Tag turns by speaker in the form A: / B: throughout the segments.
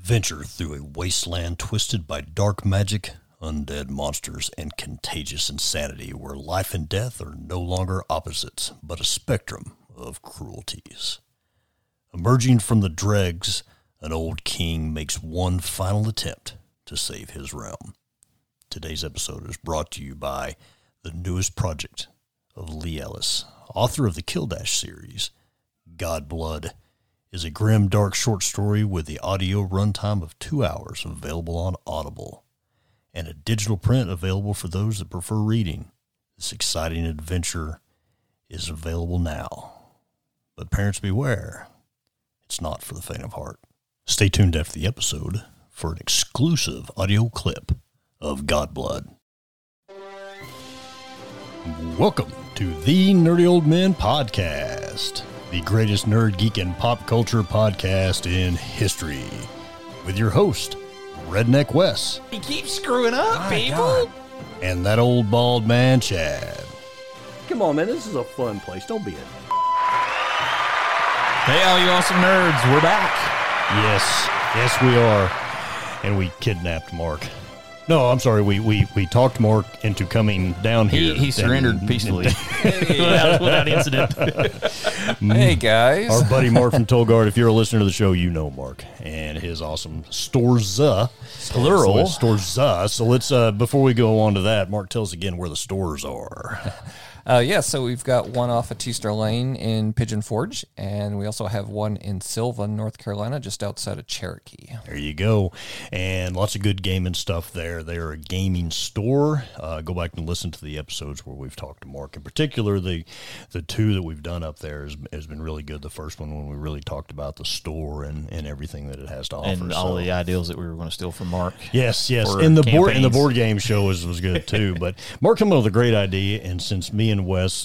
A: Venture through a wasteland twisted by dark magic, undead monsters, and contagious insanity where life and death are no longer opposites, but a spectrum of cruelties. Emerging from the dregs, an old king makes one final attempt to save his realm. Today's episode is brought to you by the newest project of Lee Ellis, author of the Killdash series. Godblood is a grim, dark short story with the audio runtime of 2 hours available on Audible, and a digital print available for those that prefer reading. This exciting adventure is available now. But parents beware, it's not for the faint of heart. Stay tuned after the episode for an exclusive audio clip of Godblood. Welcome to the Nerdy Old Men Podcast, the greatest nerd, geek, and pop culture podcast in history, with your host, Redneck Wes.
B: He keeps screwing up, people. God.
A: And that old bald man, Chad.
C: Come on, man, this is a fun place. Don't be a...
B: Hey, all you awesome nerds, we're back.
A: Yes, we are. And we kidnapped Mark. No, I'm sorry. We talked Mark into coming down here.
B: He surrendered peacefully without incident. Hey, guys.
A: Our buddy Mark from Tolgard. If you're a listener to the show, you know Mark and his awesome stores.
B: Plural.
A: Stores. So let's, before we go on to that, Mark, tell us again where the stores are.
D: So we've got one off of Teaster Lane in Pigeon Forge, and we also have one in Sylvan, North Carolina, just outside of Cherokee.
A: There you go. And lots of good gaming stuff there. They're a gaming store. Go back and listen to the episodes where we've talked to Mark. In particular, the two that we've done up there has been really good. The first one when we really talked about the store and everything that it has to offer.
B: And all the ideals that we were going to steal from Mark.
A: Yes. And the board game show was good too. But Mark came up with a great idea, and since me and Wes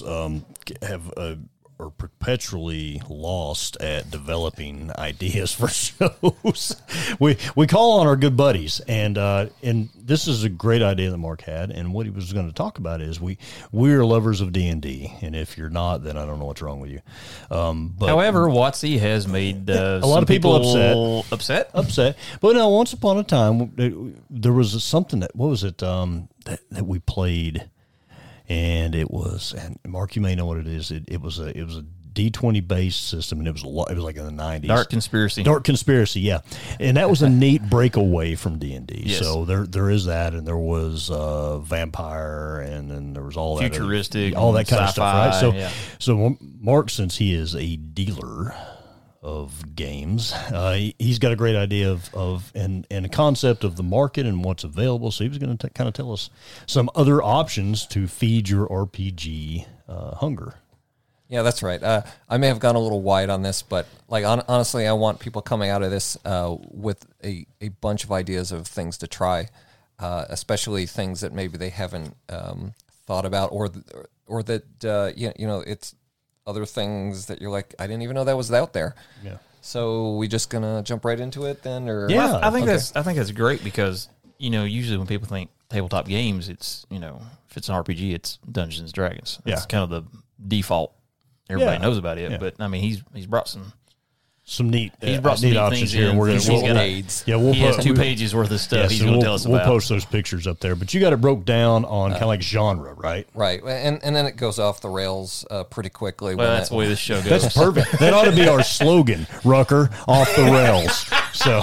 A: are perpetually lost at developing ideas for shows, we call on our good buddies, and this is a great idea that Mark had, and what he was going to talk about is we're lovers of D&D, and if you're not, then I don't know what's wrong with you. But
B: however, WotC has made
A: a lot of people
B: upset.
A: But now, once upon a time, there was something that that we played. And it was, and Mark, you may know what it is. It was a D20 based system, and it was like in the 90s.
B: Dark Conspiracy,
A: yeah. And that was a neat breakaway from D&D.
B: Yes.
A: So there is that, and there was Vampire, and then there was all
B: futuristic,
A: that all that kind of stuff, right?
B: Yeah.
A: So Mark, since he is a dealer of games, he's got a great idea of a concept of the market and what's available. So he was going to kind of tell us some other options to feed your RPG hunger.
D: Yeah, that's right. I may have gone a little wide on this, but honestly, I want people coming out of this with a bunch of ideas of things to try, especially things that maybe they haven't thought about, or that it's other things that you're like, I didn't even know that was out there.
A: Yeah.
D: So we just gonna jump right into it then, or
A: yeah?
B: Well, I think that's great because usually when people think tabletop games, it's if it's an RPG, it's Dungeons and Dragons. That's kind of the default. Everybody knows about it, but I mean, he's brought some neat
A: options here.
D: And
A: we'll
D: he
B: has 2 pages worth of stuff he's going to tell us about.
A: We'll post those pictures up there, but you got it broke down on kind of like genre, right?
D: Right, and then it goes off the rails pretty quickly.
B: Well, that's the way this show goes.
A: That's perfect. That ought to be our slogan, Rucker, off the rails. So,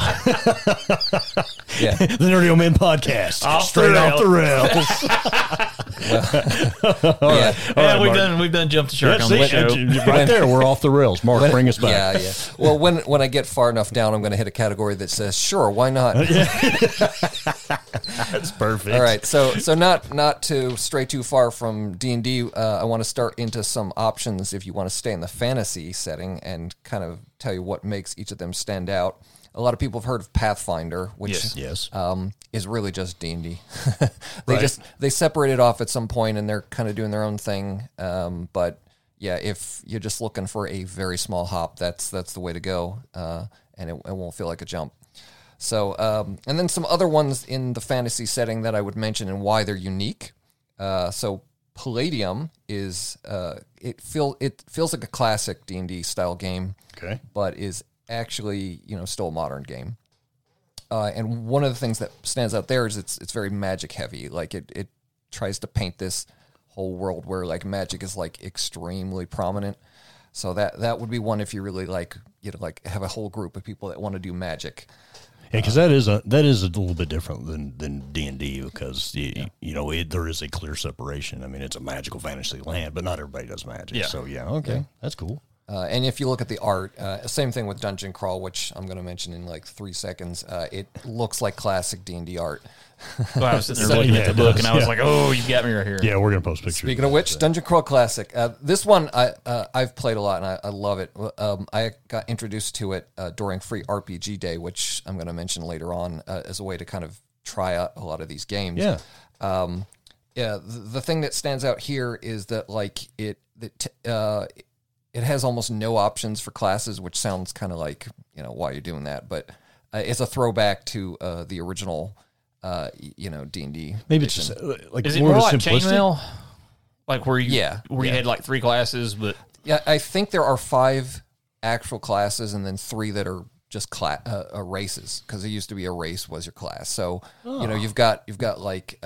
A: the Nerdy Old Men Podcast, off the rails.
B: We've done Jump the Shark on this show.
A: Right there, we're off the rails. Mark, bring us back.
D: Yeah. Well, when I get far enough down, I'm going to hit a category that says, sure, why not?
A: That's perfect.
D: All right, so not to stray too far from D&D, I want to start into some options if you want to stay in the fantasy setting and kind of tell you what makes each of them stand out. A lot of people have heard of Pathfinder, which is really just D&D. They separate it off at some point, and they're kind of doing their own thing. But yeah, if you're just looking for a very small hop, that's the way to go, and it won't feel like a jump. So, and then some other ones in the fantasy setting that I would mention and why they're unique. So Palladium is it feels like a classic D&D style game,
A: okay,
D: but is actually still a modern game. And one of the things that stands out there is it's very magic heavy. Like it tries to paint this whole world where like magic is like extremely prominent. So that would be one if you really like have a whole group of people that want to do magic.
A: Yeah, because that is a little bit different than D&D because there is a clear separation. I mean, it's a magical fantasy land, but not everybody does magic.
B: Yeah.
A: So okay, that's cool.
D: And if you look at the art, same thing with Dungeon Crawl, which I'm going to mention in like 3 seconds. It looks like classic D&D art.
B: Well, I was sitting there looking at the book, and I was like, "Oh, you got me right here."
A: Yeah, we're gonna post pictures.
D: Speaking of which, Dungeon Crawl Classic. This one I've played a lot, and I love it. I got introduced to it during Free RPG Day, which I'm going to mention later on as a way to kind of try out a lot of these games.
A: Yeah.
D: The thing that stands out here is that like it has almost no options for classes, which sounds kind of like why you're doing that, but it's a throwback to the original. D&D.
A: Maybe it's just like
B: is it more like chainmail, like where you
D: you
B: had like 3 classes, but
D: I think there are 5 actual classes and then 3 that are just races because it used to be a race was your class. So you've got like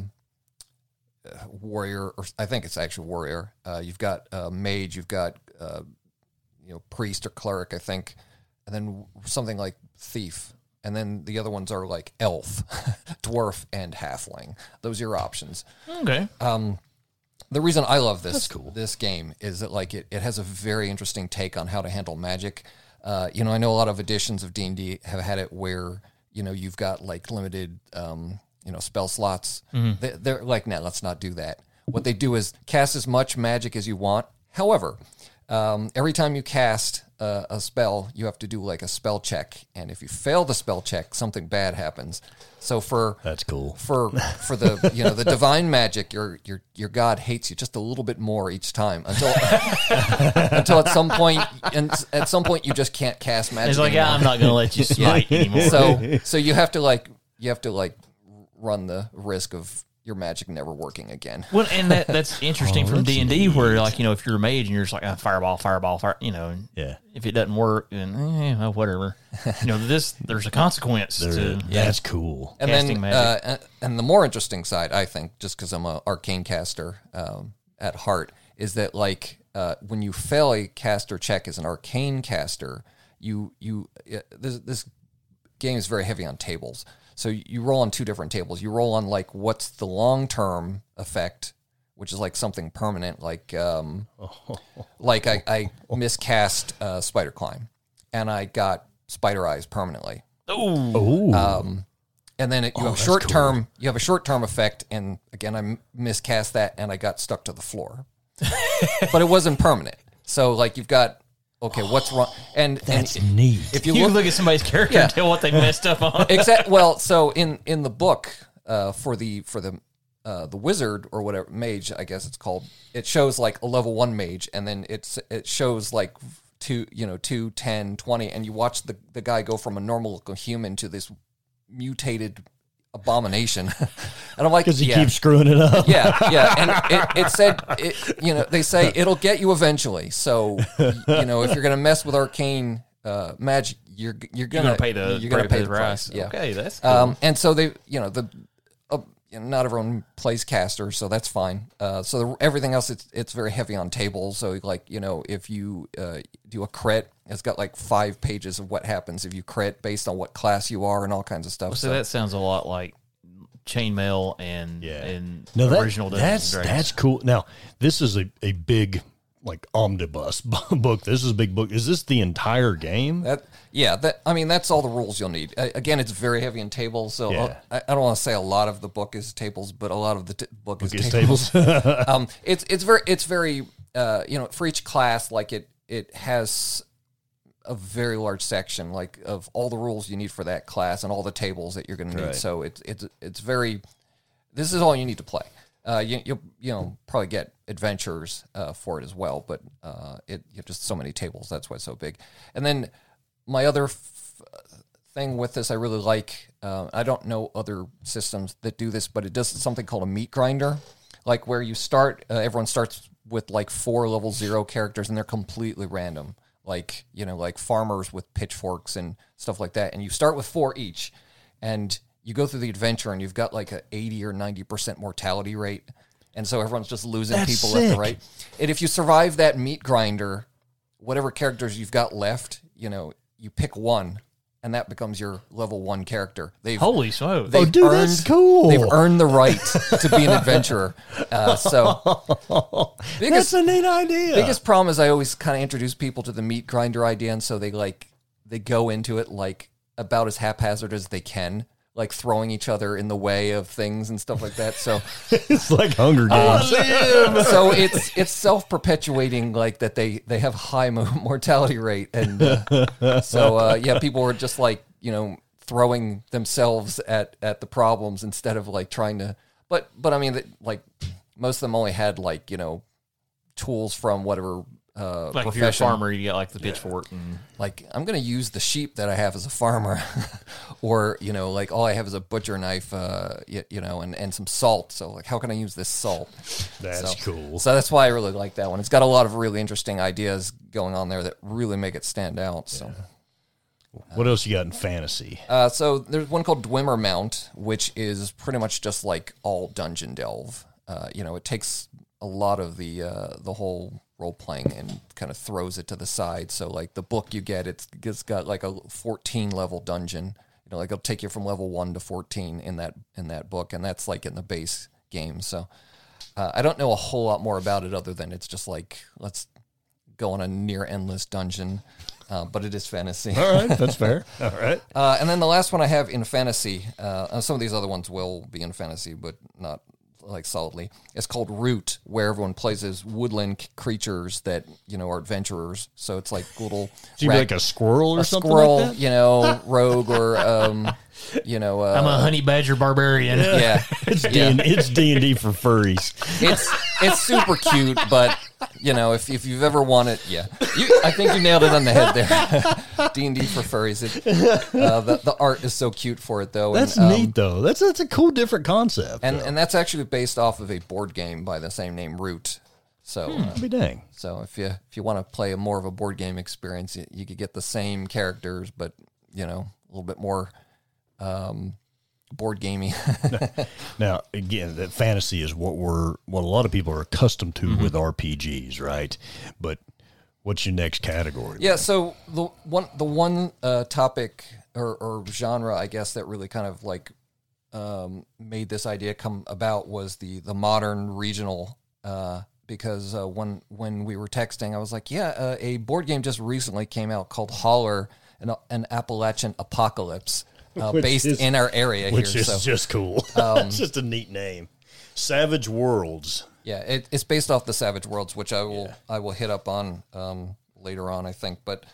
D: warrior, or I think it's actually warrior. You've got mage. You've got priest or cleric, I think, and then something like thief. And then the other ones are like elf, dwarf, and halfling. Those are your options.
B: Okay.
D: The reason I love this game is that like it has a very interesting take on how to handle magic. I know a lot of editions of D&D have had it where you've got like limited spell slots. Mm-hmm. They're like, no, let's not do that. What they do is cast as much magic as you want. However, every time you cast a spell, you have to do like a spell check, and if you fail the spell check, something bad happens. So
A: that's cool.
D: For the the divine magic, your god hates you just a little bit more each time until at some point you just can't cast magic.
B: It's like
D: anymore.
B: I'm not going to let you smite anymore.
D: So you have to run the risk of your magic never working again.
B: Well, and that's interesting from D&D where like, if you're a mage and you're just like fireball, fire, if it doesn't work, then whatever. There's a consequence to
A: that's cool.
D: And
B: casting
D: magic. And the more interesting side, I think, just because I'm an arcane caster at heart, is that like when you fail a caster check as an arcane caster, this game is very heavy on tables. So you roll on 2 different tables. You roll on like what's the long-term effect, which is like something permanent, like I miscast Spider Climb, and I got Spider Eyes permanently.
B: Oh.
D: And then you have short term. You have a short-term effect, and again I miscast that, and I got stuck to the floor. But it wasn't permanent. So like you've got. Okay, what's wrong? And
A: that's neat.
D: If
B: you look at somebody's character and tell what they messed up on.
D: Exactly. Well, so in the book for the wizard or whatever mage, I guess it's called, it shows like a level 1 mage, and then it shows like 2, 10, 20, and you watch the guy go from a normal human to this mutated abomination. And I'm like,
A: because he keeps screwing it up.
D: Yeah. And it said, they say it'll get you eventually. So, if you're going to mess with arcane magic, you're going to
B: pay the price.
D: Yeah.
B: Okay, that's cool.
D: And so they, not everyone plays caster, so that's fine. So everything else, it's very heavy on tables. So like, if you do a crit, it's got like 5 pages of what happens if you crit based on what class you are and all kinds of stuff.
B: Well, so that sounds a lot like chainmail and original Dungeons & Dragons.
A: That's cool. Now, this is a big like omnibus book. This is a big book. Is this the entire game?
D: That's all the rules you'll need. Again, it's very heavy in tables, so I don't want to say a lot of the book is tables, but a lot of the book is tables. It's very for each class, like it has a very large section like of all the rules you need for that class and all the tables that you're going to need. Right. So it's very. This is all you need to play. You'll probably get adventures for it as well, but you have just so many tables. That's why it's so big. And then my other thing with this, I really like. I don't know other systems that do this, but it does something called a meat grinder, like where you start. Everyone starts with like 4 level 0 characters, and they're completely random. Like farmers with pitchforks and stuff like that. And you start with 4 each. and you go through the adventure and you've got like a 80 or 90% mortality rate. And so everyone's just losing people left and right. And if you survive that meat grinder, whatever characters you've got left, you pick one, and that becomes your level 1 character.
B: Holy smokes.
A: That's cool.
D: They've earned the right to be an adventurer. That's
A: a neat idea.
D: Biggest problem is I always kind of introduce people to the meat grinder idea, and so they go into it like about as haphazard as they can, like throwing each other in the way of things and stuff like that. So
A: it's like Hunger Games.
D: So it's self-perpetuating, like that they have high mortality rate, and people were just like throwing themselves at the problems instead of like trying to. But I mean, like most of them only had like tools from whatever.
B: Like if you're a farmer, you get like the pitchfork and
D: like I'm going to use the sheep that I have as a farmer, or like all I have is a butcher knife, and some salt. So like, how can I use this salt?
A: That's cool.
D: So that's why I really like that one. It's got a lot of really interesting ideas going on there that really make it stand out. So,
A: what else you got in fantasy?
D: So there's one called Dwemer Mount, which is pretty much just like all dungeon delve. It takes a lot of the whole role playing and kind of throws it to the side. So like the book you get, it's got like a 14 level dungeon. Like it'll take you from level 1 to 14 in that book, and that's like in the base game. So I don't know a whole lot more about it other than it's just like let's go on a near endless dungeon. But it is fantasy.
A: All right, that's fair. All right.
D: And then the last one I have in fantasy, some of these other ones will be in fantasy, but not like solidly. It's called Root, where everyone plays as woodland creatures that are adventurers. So it's like little.
A: Do you like a squirrel or something?
D: Squirrel,
A: like that?
D: Rogue or I'm
B: a honey badger barbarian.
D: Yeah,
A: it's D&D for furries.
D: It's super cute, but if you've ever wanted, I think you nailed it on the head there. D&D for furries. The art is so cute for it, though.
A: That's neat, though. That's a cool, different concept.
D: And that's actually based off of a board game by the same name, Root. So,
A: be dang.
D: So if you want to play more of a board game experience, you could get the same characters, but a little bit more board gamey.
A: Now, again, that fantasy is what a lot of people are accustomed to with RPGs, right? But what's your next category?
D: Yeah, so the one topic or genre, I guess, that really kind of like made this idea come about was the modern regional. Because when we were texting, I was like, a board game just recently came out called Holler, an Appalachian Apocalypse. Based in our area
A: which
D: here.
A: Which is just cool. It's just a neat name. Savage Worlds.
D: Yeah, it's based off the Savage Worlds, which I will hit up on later on, I think. But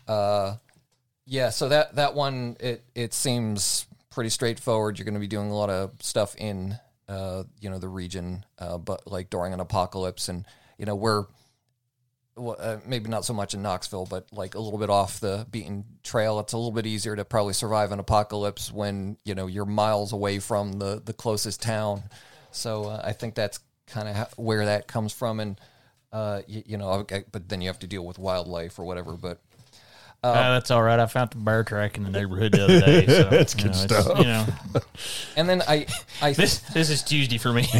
D: so that one, it seems pretty straightforward. You're going to be doing a lot of stuff in the region, but like during an apocalypse, and we're maybe not so much in Knoxville, but like a little bit off the beaten trail. It's a little bit easier to probably survive an apocalypse when you're miles away from the closest town. So I think that's kind of where that comes from, and but then you have to deal with wildlife or whatever. But
B: that's all right. I found the bear track in the neighborhood the other day. So,
A: that's good stuff.
D: And then I
B: this is Tuesday for me.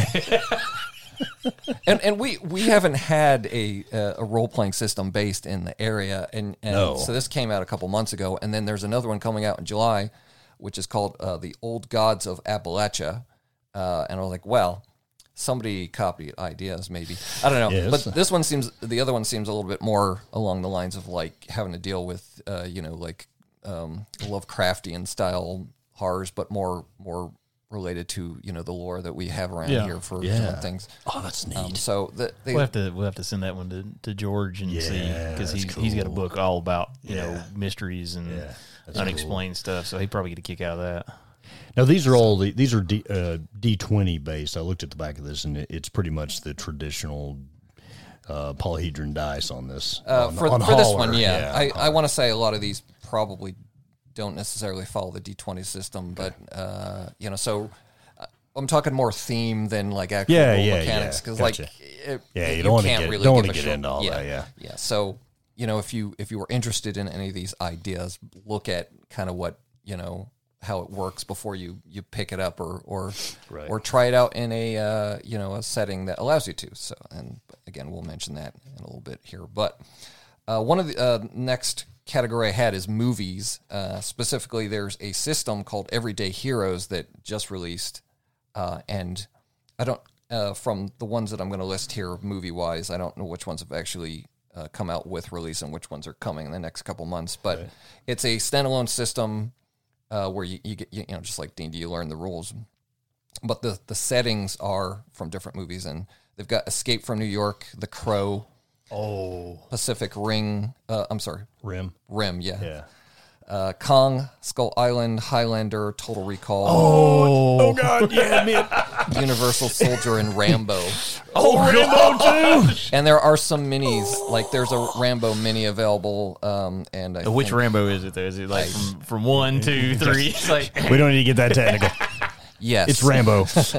D: and we haven't had a role playing system based in the area, and
A: no.
D: So this came out a couple months ago, and then there's another one coming out in July, which is called The Old Gods of Appalachia, and I was like, well, somebody copied ideas, maybe, I don't know,
A: yes.
D: But the other one seems a little bit more along the lines of like having to deal with Lovecraftian style horrors, but more related to the lore that we have around here for doing things.
A: Oh, that's neat.
D: So
B: we'll have to send that one to George and see, because he's got a book all about mysteries and unexplained stuff. So he'd probably get a kick out of that.
A: Now these are D20 based. I looked at the back of this, and it's pretty much the traditional polyhedron dice on this.
D: For this one, I want to say a lot of these probably don't necessarily follow the D20 system, but so I'm talking more theme than like actual mechanics, because
A: gotcha.
D: You don't want to get
A: into all that.
D: Yeah. So if you were interested in any of these ideas, look at kind of what how it works before you pick it up or
A: Right.
D: or try it out in a a setting that allows you to. So, and again, we'll mention that in a little bit here. But one of the next category I had is movies. Specifically, there's a system called Everyday Heroes that just released, and I don't. From the ones that I'm going to list here, movie-wise, I don't know which ones have actually come out with release and which ones are coming in the next couple months. But it's a standalone system where you get, just like D&D, you learn the rules. But the settings are from different movies, and they've got Escape from New York, The Crow, Pacific Rim,
A: Yeah.
D: Kong, Skull Island, Highlander, Total Recall.
A: Oh God, yeah, man.
D: Universal Soldier, and Rambo.
A: Rambo too.
D: And there are some minis, like there's a Rambo mini available. And
B: Which
D: think,
B: Rambo is it though? Is it like from 1, 2, 3? It's like
A: We don't need to get that technical.
D: yes,
A: It's Rambo. It's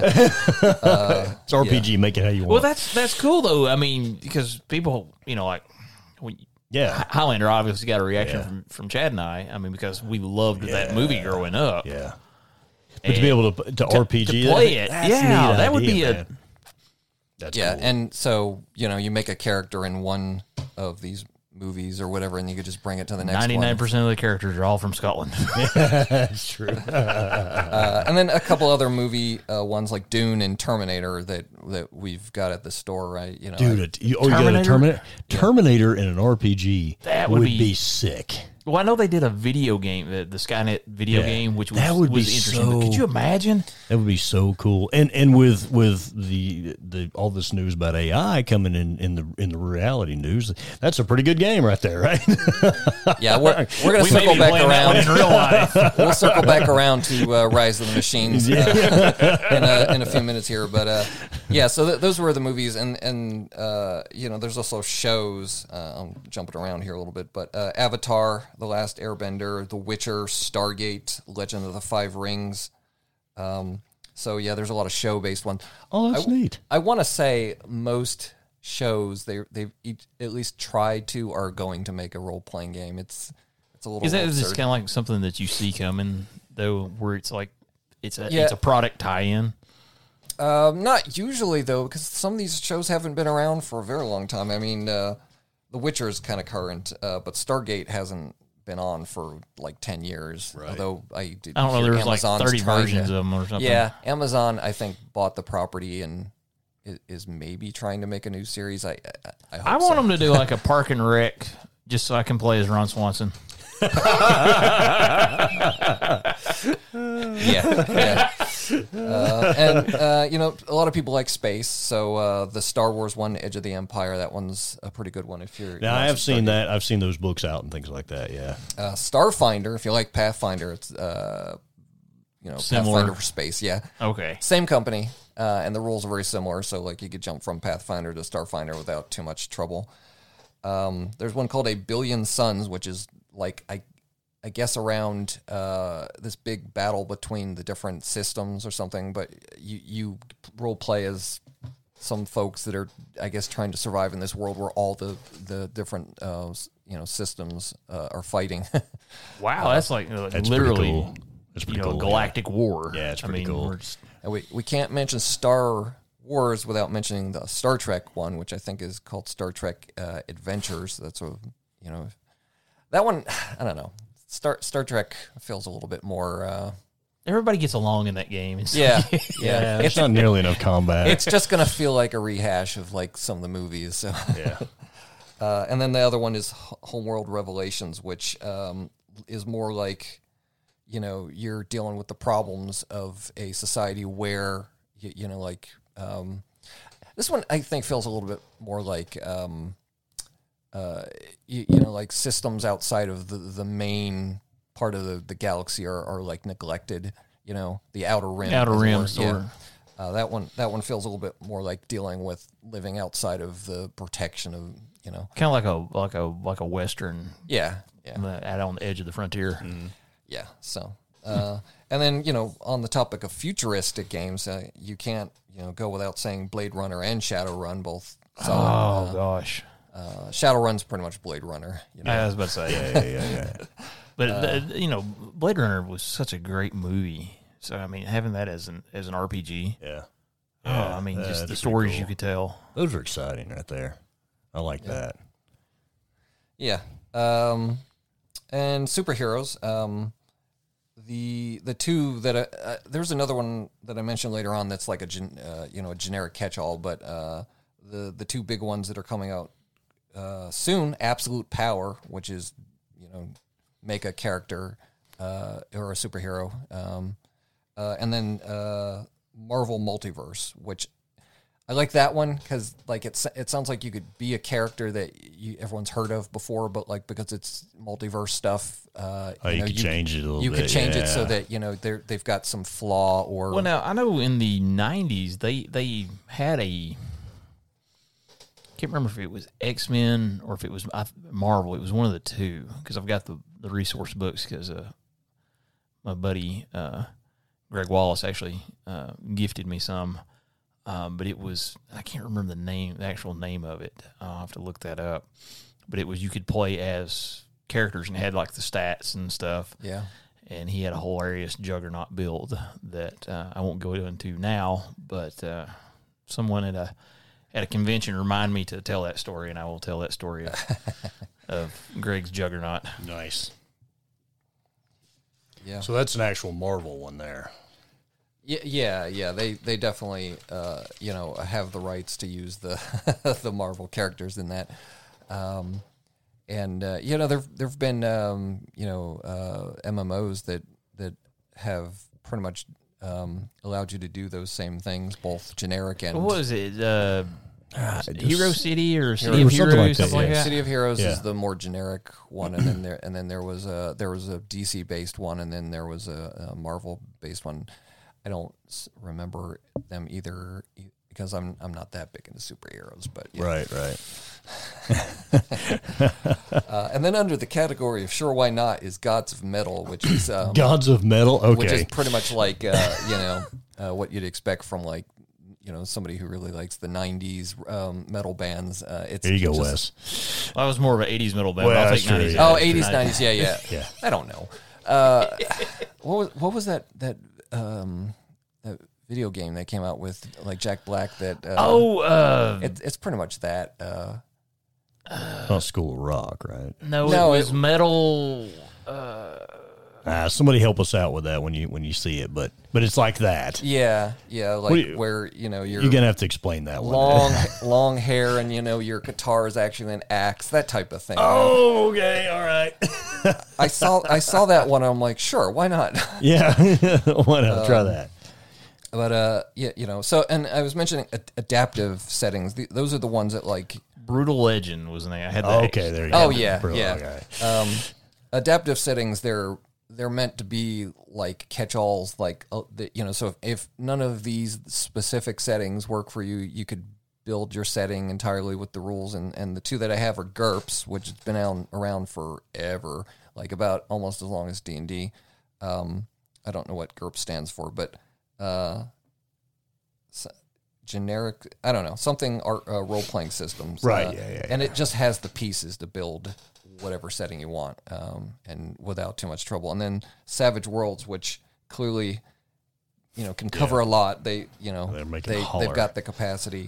A: RPG. Make it how you
B: well,
A: want.
B: that's cool though. I mean, because people, like when
A: Yeah.
B: Highlander obviously got a reaction from Chad and I. I mean, because we loved that movie growing up.
A: Yeah. But to be able to RPG
B: to play it,
A: that's
B: yeah,
A: a neat
B: that would
A: idea,
B: be
A: man. That's
D: yeah,
A: cool.
D: and so you make a character in one of these movies or whatever, and you could just bring it to the next
B: 99%
D: one.
B: of the characters are all from Scotland.
A: That's true.
D: And then a couple other movie ones like Dune and Terminator that we've got at the store, right?
A: Dude, you got a Terminator in an RPG.
B: That
A: would
B: would
A: be
B: be
A: sick.
B: Well, I know they did a video game, the Skynet video game, which was,
A: That would be
B: interesting. But could you imagine?
A: That would be so cool. And with the all this news about AI coming in the reality news, that's a pretty good game right there, right?
D: Yeah, we're gonna
B: We may
D: circle
B: be
D: back
B: playing that one in
D: around.
B: real life.
D: We'll circle back around to Rise of the Machines in a few minutes here, but yeah. So those were the movies, and there's also shows. I'm jumping around here a little bit, but Avatar, The Last Airbender, The Witcher, Stargate, Legend of the Five Rings. So yeah, there's a lot of show-based ones.
A: Oh, that's neat.
D: I want to say most shows they've at least tried to are going to make a role-playing game. It's a little
B: Is that
D: absurd.
B: just kind of like something that you see coming though, where it's like it's a product tie-in?
D: Not usually though, because some of these shows haven't been around for a very long time. I mean, The Witcher is kind of current, but Stargate hasn't been on for like 10 years.
A: Right.
D: Although I
B: I don't know.
D: hear
B: There's like
D: Amazon's
B: 30
D: trying
B: versions
D: to-
B: of them or something.
D: Yeah, Amazon I think bought the property and is maybe trying to make a new series. I hope
B: I want them to do like a Park and Rec, just so I can play as Ron Swanson.
D: Yeah. And a lot of people like space. So the Star Wars one, Edge of the Empire, that one's a pretty good one. If you're
A: Now, I have seen that. I've seen those books out and things like that, yeah.
D: Starfinder, if you like Pathfinder, it's
B: Similar.
D: Pathfinder for space. Yeah,
B: Okay.
D: same company, and the rules are very similar. So like you could jump from Pathfinder to Starfinder without too much trouble. There's one called A Billion Suns, which is like I guess around this big battle between the different systems or something, but you role play as some folks that are, I guess, trying to survive in this world where all the different systems are fighting.
B: Wow, that's like
A: That's
B: literally
A: pretty cool. That's pretty cool.
B: galactic war.
A: Yeah, it's pretty cool.
B: we're just-
D: And we can't mention Star Wars without mentioning the Star Trek one, which I think is called Star Trek Adventures. That's that one. I don't know. Star Trek feels a little bit more.
B: everybody gets along in that game. It's-
D: Yeah.
A: It's not nearly enough combat.
D: It's just gonna feel like a rehash of like some of the movies. So.
A: yeah.
D: And then the other one is Homeworld Revelations, which is more like, you're dealing with the problems of a society where, this one I think feels a little bit more like, like systems outside of the main part of the galaxy are like neglected, the outer rim.
B: Outer
D: as it
B: rim,
D: were.
B: sort of.
D: That one feels a little bit more like dealing with living outside of the protection of,
B: kind of like a Western,
D: Yeah.
B: out on the edge of the frontier.
D: Yeah. So, and then, on the topic of futuristic games, you can't, go without saying Blade Runner and Shadowrun, both solid.
B: Oh gosh,
D: Shadowrun's pretty much Blade Runner.
B: I was about to say,
A: Yeah.
B: But Blade Runner was such a great movie. So I mean, having that as an RPG,
A: Yeah.
B: I mean, just the stories you could tell.
A: Those are exciting right there. I like that.
D: Yeah. And superheroes. The two that there's another one that I mentioned later on that's like a generic catch-all, but the two big ones that are coming out soon, Absolute Power, which is make a character or a superhero, and then Marvel Multiverse, which I like that one because like it sounds like you could be a character that everyone's heard of before, but like because it's multiverse stuff,
A: you could change it a little bit.
D: You could change it so that they've got some flaw or.
B: Well, now I know in the '90s they had a. I can't remember if it was X-Men or if it was Marvel. It was one of the two because I've got the resource books because my buddy Greg Wallace actually gifted me some. But it was, I can't remember the actual name of it. I'll have to look that up. But it was, you could play as characters and had like the stats and stuff.
D: Yeah.
B: And he had a hilarious Juggernaut build that I won't go into now, but someone at a convention reminded me to tell that story, and I will tell that story of Greg's Juggernaut.
A: Nice.
D: Yeah.
A: So that's an actual Marvel one there.
D: Yeah. They definitely have the rights to use the the Marvel characters in that, there've been MMOs that have pretty much allowed you to do those same things, both generic and
B: what was it? Hero City or City of
A: something
B: Heroes,
A: like that,
B: like
A: yeah.
B: that.
D: City of Heroes is the more generic one, and then there was a DC based one, and then there was a Marvel based one. I don't remember them either because I'm not that big into superheroes, but yeah.
A: Right.
D: And then under the category of sure why not is Gods of Metal, which is
A: Gods of Metal. Okay,
D: which is pretty much like what you'd expect from like somebody who really likes the '90s metal bands. It's
A: there you go,
D: just,
A: Wes.
B: I was more of an '80s metal band.
A: Well,
B: I'll
A: that's
B: take
A: true,
B: '90s.
A: yeah.
D: Oh, 80s, 90s, yeah.
A: Yeah.
D: I don't know. What was that video game that came out with like Jack Black that it's pretty much that
A: Not School of Rock, right?
B: no,
D: No,
B: it was metal.
A: Somebody help us out with that when you see it, but it's like that.
D: yeah like where
A: You're gonna have to explain that one.
D: long hair and your guitar is actually an axe, that type of thing.
A: Oh, okay, all right.
D: I saw that one and I'm like, sure, why not?
A: Yeah, why not try that?
D: But so, and I was mentioning adaptive settings. Those are the ones that like
B: Brutal Legend was the name. I had that.
A: Okay, there you go.
D: Oh yeah,
A: Bro,
D: yeah.
A: okay.
D: Adaptive settings, they're meant to be like catch-alls, like so if none of these specific settings work for you, you could build your setting entirely with the rules. And the two that I have are GURPS, which has been around forever, like about almost as long as D&D. I don't know what GURPS stands for, but generic, I don't know, something role-playing systems.
A: Right, yeah.
D: And it just has the pieces to build whatever setting you want, and without too much trouble. And then Savage Worlds, which clearly, can cover a lot. They've got the capacity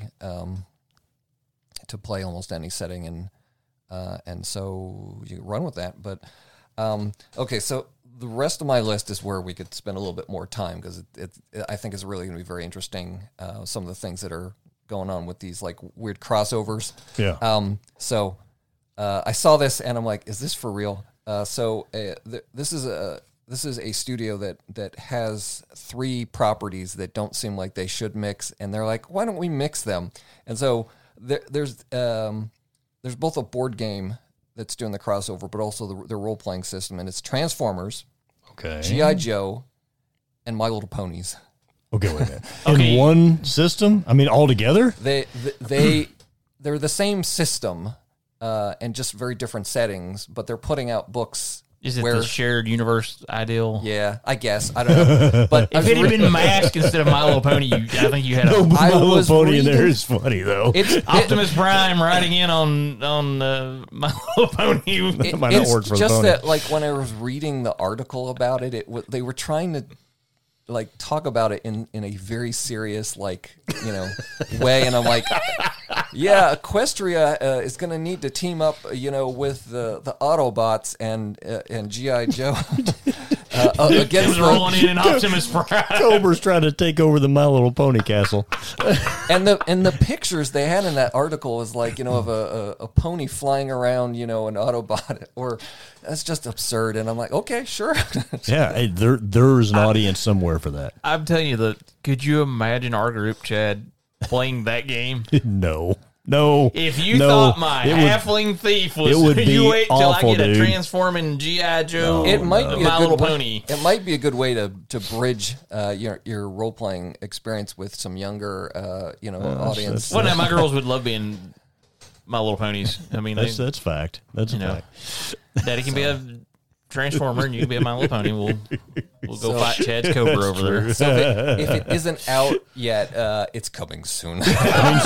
D: to play almost any setting, and so you run with that. But okay, so the rest of my list is where we could spend a little bit more time because I think it's really going to be very interesting. Some of the things that are going on with these like weird crossovers.
A: Yeah.
D: So I saw this and I'm like, is this for real? This is a studio that has 3 properties that don't seem like they should mix, and they're like, why don't we mix them? And so there's both a board game that's doing the crossover, but also the role playing system, and it's Transformers,
A: Okay.
D: G.I. Joe, and My Little Ponies.
A: Okay, wait a minute. In one system? I mean, all together?
D: They're the same system, and just very different settings, but they're putting out books
B: Is it the shared universe ideal?
D: Yeah, I guess. I don't know. But
B: if it had been Mask instead of My Little Pony, I think you had
A: no, My Little Pony in there is funny, though.
B: It's Optimus Prime riding in on My Little Pony.
D: It might not work for just the pony. That, like, when I was reading the article about it, they were trying to like talk about it in a very serious, like, you know, way, and I'm like, yeah, Equestria is going to need to team up, you know, with the Autobots and G.I. Joe
B: against rolling in Optimus Prime.
A: Cobra's trying to take over the My Little Pony castle.
D: And the pictures they had in that article was like, you know, of a pony flying around, you know, an Autobot, or that's just absurd. And I'm like, okay, sure.
A: Yeah, hey, there's an audience somewhere for that.
B: I'm telling you, could you imagine our group, Chad, playing that game?
A: No.
B: If you thought my halfling thief was, you wait till
A: awful,
B: I get
A: dude.
B: a transforming G.I. Joe.
D: It might be
B: My
D: a
B: Little
D: good
B: Pony.
D: It might be a good way to bridge your role playing experience with some younger audience.
B: Well, now my girls would love being My Little Ponies. I mean,
A: that's fact. That's a fact.
B: Daddy can be a Transformer, and you can be a My Little Pony. We'll go fight Chad's Cobra over there.
D: So if it isn't out yet, it's coming soon.
B: But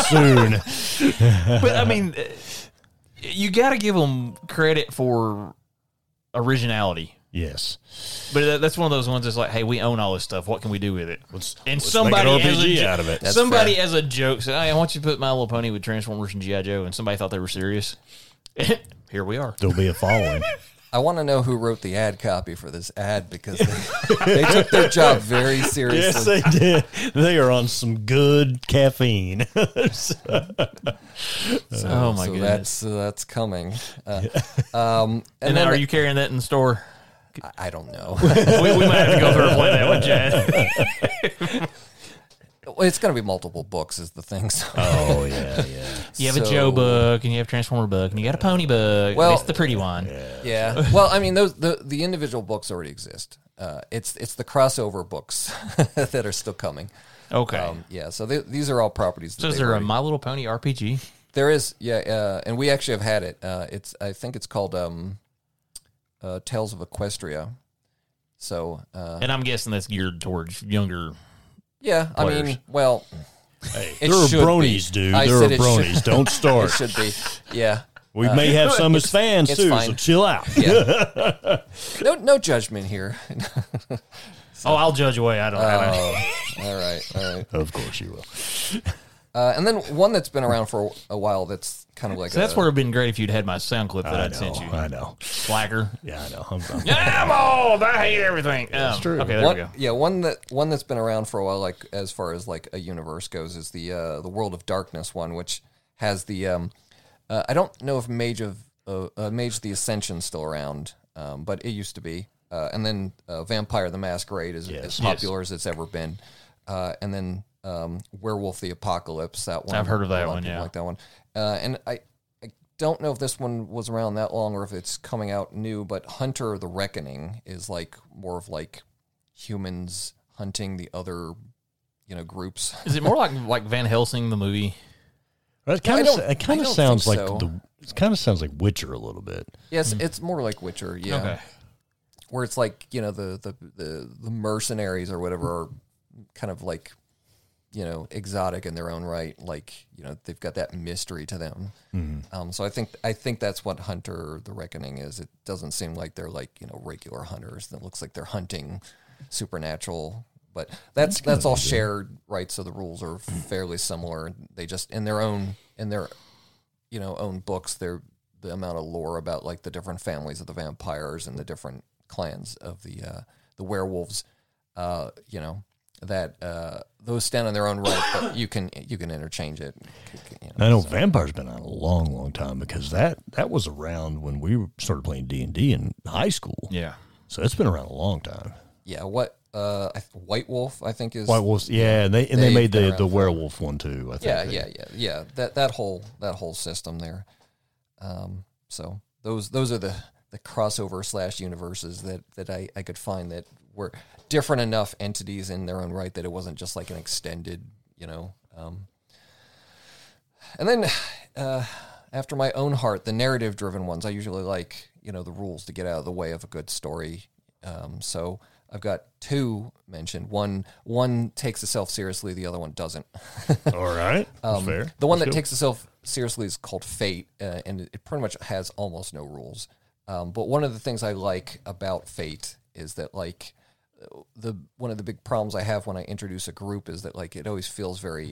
B: I mean, you got to give them credit for originality.
A: Yes.
B: But that's one of those ones that's like, hey, we own all this stuff. What can we do with it?
A: Let's
B: somebody
A: make an RPG out of it.
D: Somebody
B: as a joke said, hey, I want you to put My Little Pony with Transformers and G.I. Joe, and somebody thought they were serious. Here we are.
A: There'll be a following.
D: I want to know who wrote the ad copy for this ad, because they took their job very seriously.
A: Yes, they did. They are on some good caffeine.
B: Oh my goodness,
D: that's coming.
B: And then are you carrying that in the store?
D: I don't know.
B: we might have to go through and play that one, Chad.
D: Well, it's going to be multiple books is the thing. So.
A: Oh, yeah.
B: You have a Joe book, and you have a Transformer book, and you got a Pony book. Well, it's the pretty one.
D: Yeah. Well, I mean, the individual books already exist. It's the crossover books that are still coming.
B: Okay.
D: Yeah, so these are all properties.
B: So is there a My Little Pony RPG?
D: There is, yeah, and we actually have had it. I think it's called Tales of Equestria. So,
B: and I'm guessing that's geared towards younger.
D: Yeah, players. I mean, well,
A: hey, there are bronies, dude. There are bronies. Don't start.
D: It should be, yeah.
A: We may have some as fans too, so chill out.
D: Yeah. No judgment here.
B: So. Oh, I'll judge away. I don't have
D: any. All right.
A: Of course you will.
D: And then one that's been around for a while that's kind of like
B: that's where it would have been great if you'd had my sound clip that I'd sent you.
A: I know.
B: Slacker.
A: Yeah, I know.
B: I'm old. I hate everything.
A: That's true.
B: Okay, there we go.
D: Yeah, one that's been around for a while, like as far as like a universe goes, is the World of Darkness one, which has the I don't know if Mage the Ascension's still around, but it used to be. And then Vampire the Masquerade is as popular as it's ever been. And then Werewolf the Apocalypse, that one.
B: I've heard of that one, yeah.
D: Like that one. And I don't know if this one was around that long or if it's coming out new, but Hunter the Reckoning is like more of like humans hunting the other, groups.
B: Is it more like Van Helsing the movie?
A: It kind of sounds like it kind of sounds like Witcher a little bit.
D: Yes, it's more like Witcher, yeah.
B: Okay.
D: Where it's like, the mercenaries or whatever are kind of like, exotic in their own right. Like, they've got that mystery to them. Mm-hmm. So I think that's what Hunter the Reckoning is. It doesn't seem like they're like, regular hunters. It looks like they're hunting supernatural. But that's all shared, right? So the rules are fairly similar. They just in their own books, the amount of lore about like the different families of the vampires and the different clans of the werewolves, that those stand on their own right, but you can interchange it.
A: I know Vampire's been out a long, long time because that was around when we started playing D&D in high school.
B: Yeah,
A: so it's been around a long time.
D: Yeah, White Wolf, I think is
A: White Wolf. Yeah, and they made the werewolf one too. I think.
D: Yeah. That whole system there. So those are the crossover / universes that I could find that were different enough entities in their own right that it wasn't just like an extended, And then after my own heart, the narrative driven ones I usually like, the rules to get out of the way of a good story. So I've got two mentioned. One takes itself seriously, the other one doesn't.
E: All right, that's fair.
D: The one that takes itself seriously is called Fate, and it pretty much has almost no rules. But one of the things I like about Fate is that like one of the big problems I have when I introduce a group is that like it always feels very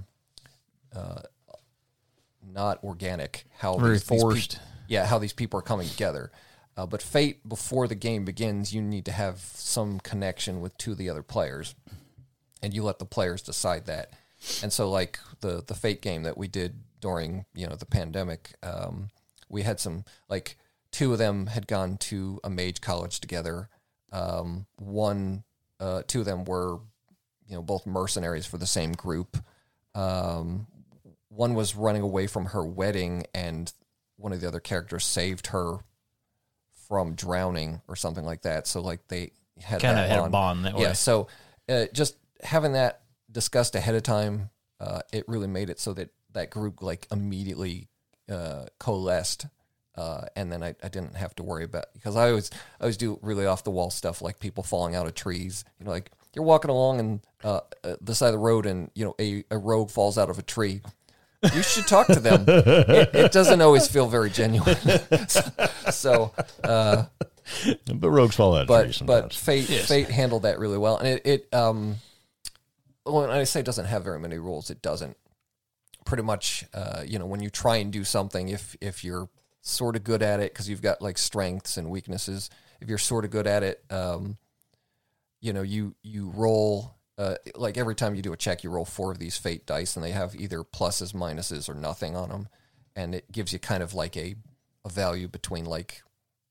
D: not organic. How
B: very forced.
D: How these people are coming together. But Fate, before the game begins, you need to have some connection with two of the other players, and you let the players decide that. And so, like the Fate game that we did during the pandemic, we had some like two of them had gone to a mage college together. Two of them were both mercenaries for the same group. One was running away from her wedding, and one of the other characters saved her from drowning or something like that. So like they had
B: kind of had a bond that way.
D: Yeah. So just having that discussed ahead of time, it really made it so that group like immediately coalesced. And then I didn't have to worry about, because I always do really off the wall stuff like people falling out of trees. Like you're walking along and the side of the road and a rogue falls out of a tree. You should talk to them. It doesn't always feel very genuine. But
E: rogues fall out of trees sometimes.
D: But Fate handled that really well. And when I say it doesn't have very many rules, it doesn't. Pretty much, when you try and do something, if you're sort of good at it, because you've got like strengths and weaknesses, if you're sort of good at it, you roll. Like every time you do a check, you roll 4 of these Fate dice, and they have either pluses, minuses, or nothing on them, and it gives you kind of like a value between like,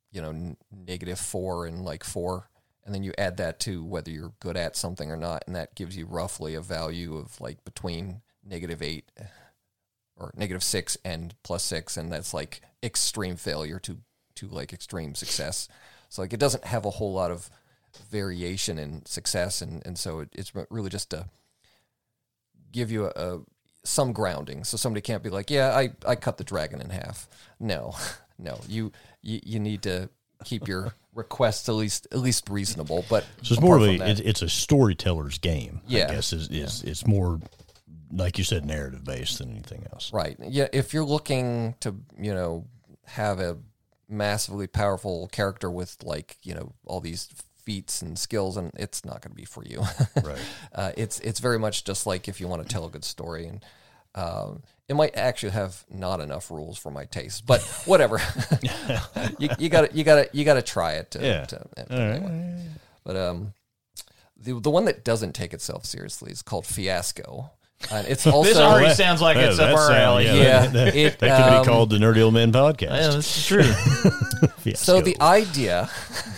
D: -4 and like 4, and then you add that to whether you're good at something or not, and that gives you roughly a value of like between -8 or -6 and +6, and that's like extreme failure to like extreme success. So like it doesn't have a whole lot of variation in success, and so it's really just to give you some grounding, so somebody can't be like, I cut the dragon in half. No, you need to keep your requests at least reasonable. But
E: so it's more of it's a storyteller's game.
D: Yeah,
E: I guess it's more like you said, narrative based than anything else.
D: Right. Yeah. If you're looking to have a massively powerful character with like all these feats and skills, and it's not going to be for you.
E: Right.
D: It's very much just like if you want to tell a good story, and it might actually have not enough rules for my taste, but whatever. you gotta try it. Anyway. But the one that doesn't take itself seriously is called Fiasco. And it's also
B: this already sounds like it's up our alley.
E: That could be called the Nerdy Old Man Podcast.
B: Yeah, this is true.
D: So the idea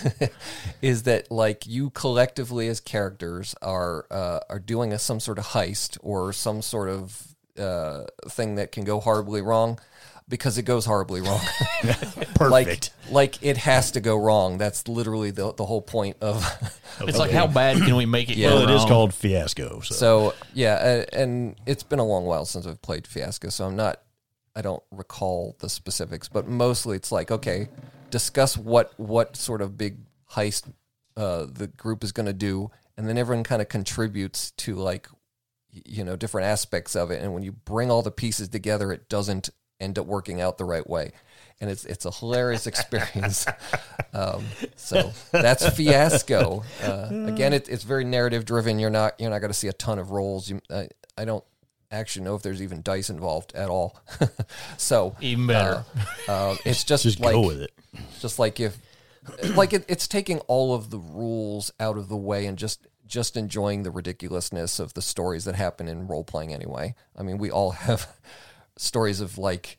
D: is that like you collectively as characters are doing some sort of heist or some sort of thing that can go horribly wrong, because it goes horribly wrong.
E: Perfect.
D: Like it has to go wrong. That's literally the whole point of.
B: It's like, how bad can we make it?
E: Yeah,
B: go
E: it
B: wrong?
E: is called Fiasco.
D: So yeah, and it's been a long while since I've played Fiasco, so I don't recall the specifics, but mostly it's like, okay, discuss what sort of big heist the group is going to do, and then everyone kind of contributes to like different aspects of it, and when you bring all the pieces together, it doesn't end up working out the right way, and it's a hilarious experience. So that's Fiasco. Again, it's very narrative driven. You're not going to see a ton of rolls. I don't actually know if there's even dice involved at all. So
B: even better.
D: It's just
E: go with it.
D: Just like it's taking all of the rules out of the way and just enjoying the ridiculousness of the stories that happen in role playing anyway. I mean, we all have stories of like,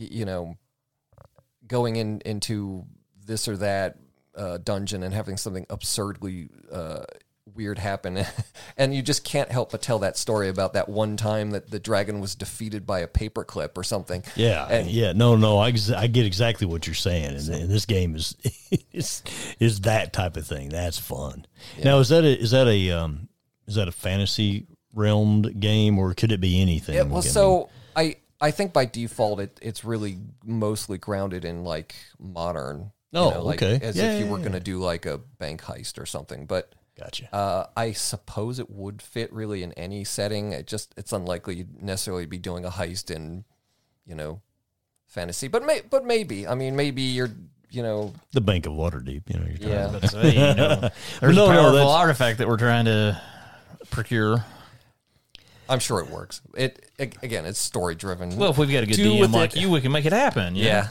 D: going into this or that dungeon and having something absurdly weird happen, and you just can't help but tell that story about that one time that the dragon was defeated by a paperclip or something.
E: Yeah, no, I get exactly what you're saying, and this game is that type of thing. That's fun. Yeah. Now, is that a fantasy realmed game, or could it be anything?
D: Yeah, well, so I think by default it's really mostly grounded in like modern
E: Oh,
D: like,
E: okay.
D: as if you were going to do like a bank heist or something. But
E: gotcha.
D: I suppose it would fit really in any setting. It's unlikely you'd necessarily be doing a heist in, fantasy. But maybe. I mean, maybe you're,
E: the Bank of Waterdeep. You're talking about.
B: But, there's a powerful artifact that we're trying to procure.
D: I'm sure it works. Again, it's story driven.
B: Well, if we've got a good DM like you, we can make it happen.
D: Yeah.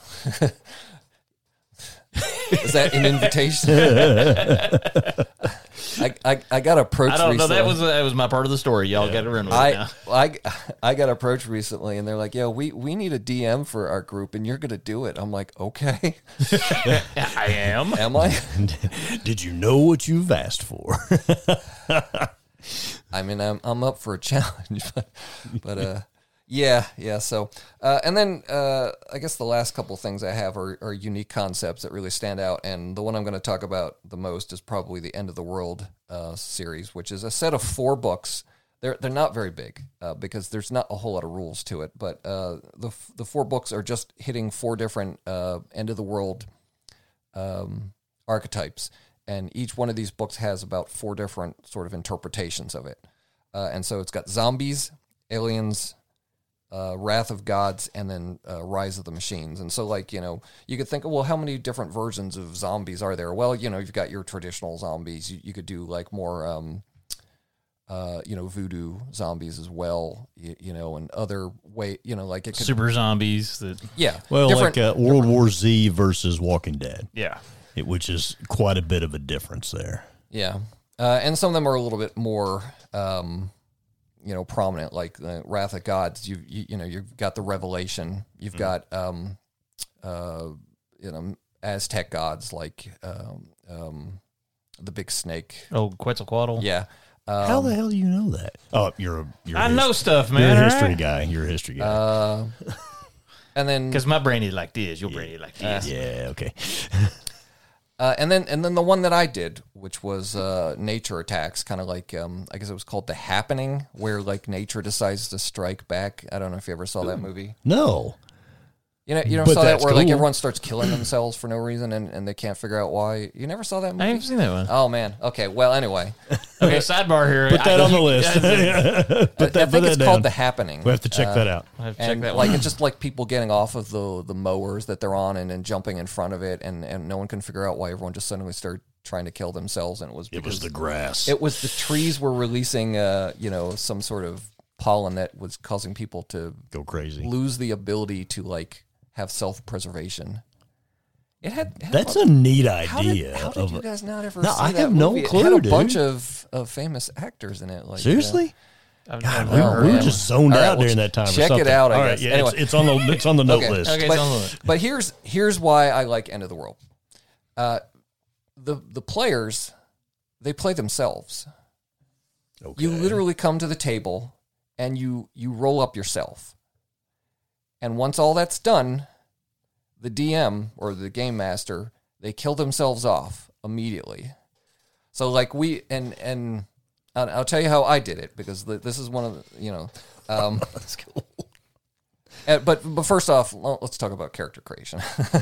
D: Is that an invitation? I got approached.
B: I don't know.
D: Recently.
B: That was my part of the story. Y'all got to run with it now.
D: I got approached recently, and they're like, "Yeah, we need a DM for our group, and you're going to do it." I'm like, "Okay."
B: I am.
D: Am I?
E: Did you know what you've asked for?
D: I mean, I'm up for a challenge, but yeah. So, and then I guess the last couple things I have are unique concepts that really stand out, and the one I'm going to talk about the most is probably the End of the World series, which is a set of 4 books. They're not very big because there's not a whole lot of rules to it, but the 4 books are just hitting 4 different End of the World archetypes. And each one of these books has about 4 different sort of interpretations of it. And so it's got zombies, aliens, Wrath of Gods, and then Rise of the Machines. And so, like, you could think, well, how many different versions of zombies are there? Well, you've got your traditional zombies. You could do, like, more, voodoo zombies as well, and other way, like it could...
B: Super zombies.
D: Yeah.
E: Well, like World War Z versus Walking Dead.
B: Yeah.
E: Which is quite a bit of a difference there.
D: Yeah. And some of them are a little bit more, prominent, like the Wrath of Gods. You've got the Revelation. You've got, Aztec gods like the big snake.
B: Oh, Quetzalcoatl.
D: Yeah.
E: How the hell do you know that? Oh, you're
B: I know stuff, man.
E: You're a history guy. You're a history guy.
D: And then
B: because my brain is like this, your brain is like this.
E: Yeah. Okay.
D: And then the one that I did, which was nature attacks, kind of like I guess it was called The Happening, where like nature decides to strike back. I don't know if you ever saw that movie.
E: No.
D: You never saw that where like everyone starts killing themselves for no reason and they can't figure out why. You never saw that movie?
B: I haven't seen that one.
D: Oh man. Okay. Well, anyway.
B: Okay. Sidebar here.
E: Put that on the list.
D: I think it's called The Happening.
E: We have to check that out.
B: I have to check
D: And
B: that
D: like
B: one.
D: it's just like people getting off of the mowers that they're on and jumping in front of it, and no one can figure out why everyone just suddenly started trying to kill themselves, and it was
E: the grass.
D: It was the trees were releasing some sort of pollen that was causing people to
E: go crazy,
D: lose the ability to like have self-preservation. It had
E: that's a neat idea.
D: How did you guys not ever see
E: I
D: that
E: have
D: movie?
E: no clue,
D: It had a
E: dude.
D: bunch of famous actors in it. Like
E: Seriously? God, we were
D: man.
E: just zoned
D: All right,
E: out
D: well,
E: during that time.
D: check
E: or something.
D: it out, I
E: All right,
D: guess.
E: yeah,
D: Anyway.
E: it's on the note
D: Okay.
E: list.
B: Okay, it's on the list.
D: But here's why I like End of the World. The players, they play themselves.
E: Okay.
D: You literally come to the table and you roll up yourself. And once all that's done, the DM or the game master, they kill themselves off immediately. So like and I'll tell you how I did it because this is one of the,
E: That's cool.
D: but first off, let's talk about character creation.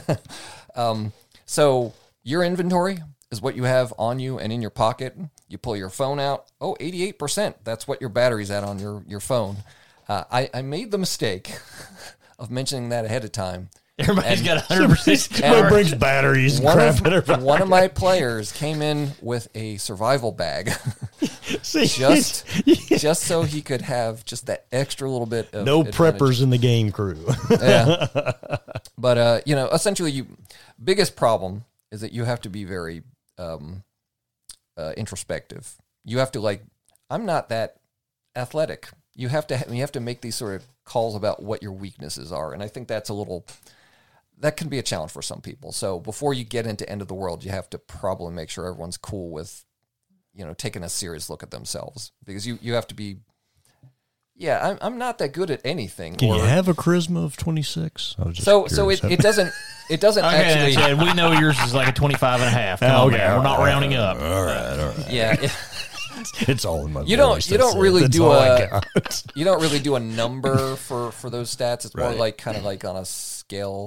D: So your inventory is what you have on you and in your pocket. You pull your phone out. 88%. That's what your battery's at on your phone. I made the mistake of mentioning that ahead of time.
B: Everybody's got 100%.
E: Everybody brings batteries and crap.
D: One of my players came in with a survival bag
E: See,
D: just so he could have just that extra little bit of
E: no
D: advantage.
E: preppers in the game crew.
D: Yeah. But, essentially, biggest problem is that you have to be very introspective. You have to, I'm not that athletic. You have to make these sort of calls about what your weaknesses are. And I think that's that can be a challenge for some people. So before you get into End of the World, you have to probably make sure everyone's cool with, taking a serious look at themselves. Because you have to be, I'm not that good at anything.
E: Can you have a charisma of 26?
D: So it doesn't actually.
B: Chad, we know yours is like a 25 and a half. Come on, man. We're not rounding up.
E: All right.
D: Yeah.
E: It's all in my
D: You don't really
E: That's
D: do
E: all I
D: a
E: got.
D: you don't really do a number for those stats. It's more
E: Right.
D: like kind of like on a scale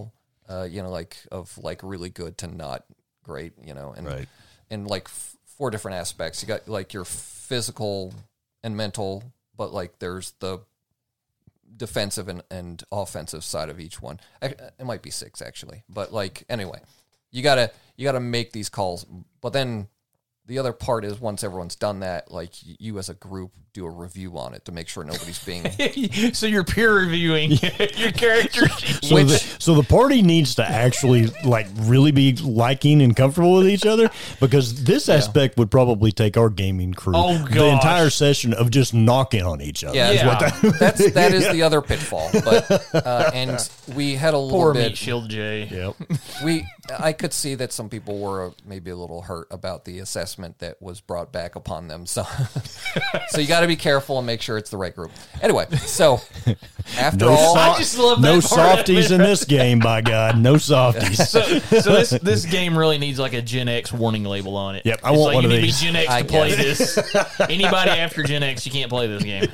D: of like really good to not great, and
E: Right.
D: and like 4 different aspects. You got like your physical and mental, but like there's the defensive and offensive side of each one. It might be 6 actually, but like anyway, you gotta make these calls. But then the other part is once everyone's done that, like you as a group do a review on it to make sure nobody's being.
B: So you're peer reviewing your character sheet.
E: So the party needs to actually like really be liking and comfortable with each other, because this aspect would probably take our gaming crew the entire session of just knocking on each other.
D: Yeah,
B: Yeah.
D: that is the other pitfall. But and we had a little
B: Poor
D: bit.
B: Meat Shield J.
E: Yep.
D: I could see that some people were maybe a little hurt about the assessment that was brought back upon them. So, so you got to be careful and make sure it's the right group. Anyway, so after all,
B: I just love that
E: no
B: part of
E: softies
B: it.
E: in this game. By God, no softies.
B: So this game really needs like a Gen X warning label on it.
E: Yep, I
B: It's
E: want
B: like
E: one
B: you
E: of
B: need
E: these.
B: to be Gen X
D: I
B: to play
D: guess.
B: this. Anybody after Gen X, you can't play this game.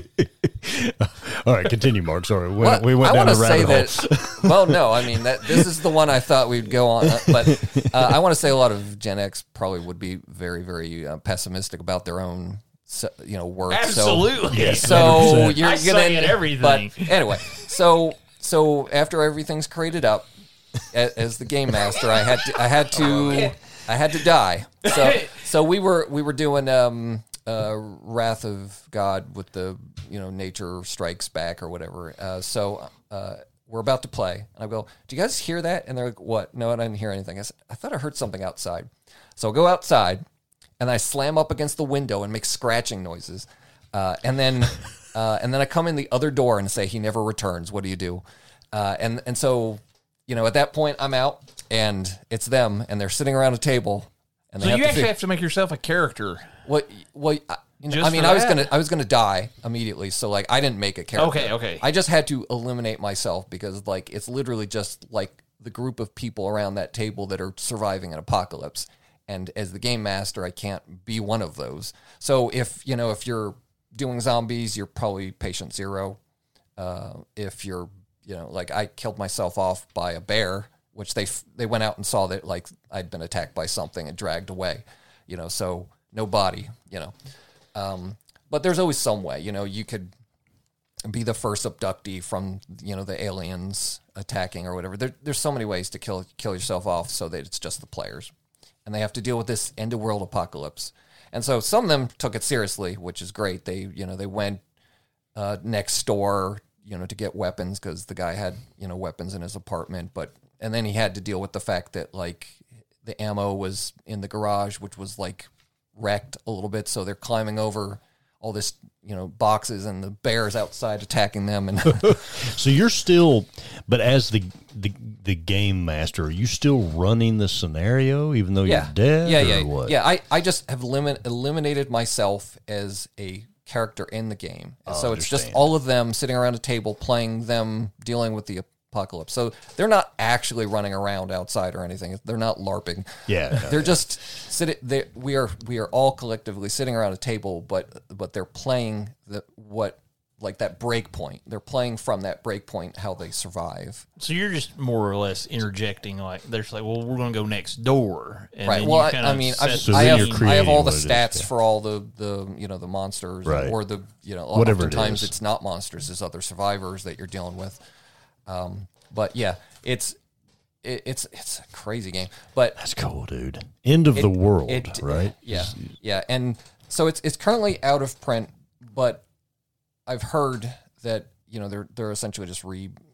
E: All right, continue, Mark. Sorry, we
D: Well,
E: went
D: I
E: down
D: want
E: the
D: to say
E: rabbit hole.
D: that. Well, no, I mean this is the one I thought we'd go on, but I want to say a lot of Gen X probably would be very, very pessimistic about their own, work.
B: Absolutely.
E: Yes.
D: So
E: 100%.
D: you're
B: I
D: gonna
B: say everything.
D: But anyway, so after everything's crated up, as the game master, I had to die. So we were doing Wrath of God with the Nature Strikes Back or whatever. We're about to play, and I go, "Do you guys hear that?" And they're like, "What?" No, I didn't hear anything. I said, "I thought I heard something outside." So I go outside, and I slam up against the window and make scratching noises, and then I come in the other door and say, "He never returns. What do you do?" And so at that point, I'm out, and it's them, and they're sitting around a table, and they
B: So
D: have
B: you
D: to
B: actually
D: fig-
B: have to make yourself a character.
D: I mean, I was gonna die immediately, so like I didn't make a character.
B: Okay.
D: I just had to eliminate myself because like it's literally just like the group of people around that table that are surviving an apocalypse, and as the game master, I can't be one of those. So if you're doing zombies, you're probably patient 0. If you're like I killed myself off by a bear, which they went out and saw that like I'd been attacked by something and dragged away, so no body, but there's always some way, you could be the first abductee from, the aliens attacking or whatever. There's so many ways to kill yourself off so that it's just the players, and they have to deal with this end of world apocalypse. And so some of them took it seriously, which is great. They went next door, to get weapons because the guy had, weapons in his apartment, and then he had to deal with the fact that like the ammo was in the garage, which was like wrecked a little bit, so they're climbing over all this boxes, and the bears outside attacking them. And
E: So you're still, but as the game master, are you still running the scenario even though you're dead? Or what?
D: I just have eliminated myself as a character in the game, so it's just all of them sitting around a table playing them dealing with the apocalypse. So they're not actually running around outside or anything. They're not LARPing. They're just sitting. We are all collectively sitting around a table, but they're playing that break point. They're playing from that break point how they survive.
B: So you're just more or less interjecting, like there's like, well, we're going to go next door, and
D: Right.
B: then
D: Well,
B: you kind
D: I
B: of
D: mean,
B: set
E: So
D: I
E: then
D: have
E: you're
D: I have all
E: creating
D: the
E: what it is,
D: stats
E: yeah.
D: for all the monsters,
E: Right.
D: or the
E: Whatever it
D: oftentimes
E: is.
D: it's not monsters, it's other survivors that you're dealing with. But yeah, it's a crazy game. But
E: That's cool, dude. End of the world, right?
D: Yeah, and so it's currently out of print, but I've heard that they're essentially just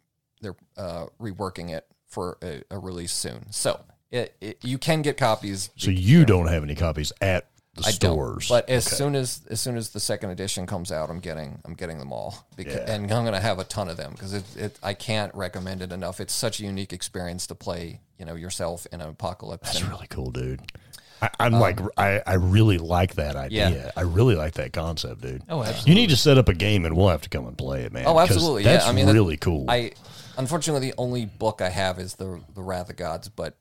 D: reworking it for a release soon. So you can get copies.
E: So you don't have any copies at the
D: I
E: stores,
D: don't. But as soon as the second edition comes out, I'm getting them all, and I'm going to have a ton of them because I can't recommend it enough. It's such a unique experience to play yourself in an apocalypse.
E: That's really cool, dude. I really like that idea.
D: Yeah.
E: I really like that concept, dude.
B: Oh, absolutely.
E: You need to set up a game, and we'll have to come and play it, man.
D: Oh,
E: 'cause
D: absolutely.
E: That's
D: Yeah, I mean,
E: really cool.
D: Unfortunately, the only book I have is the Wrath of Gods, but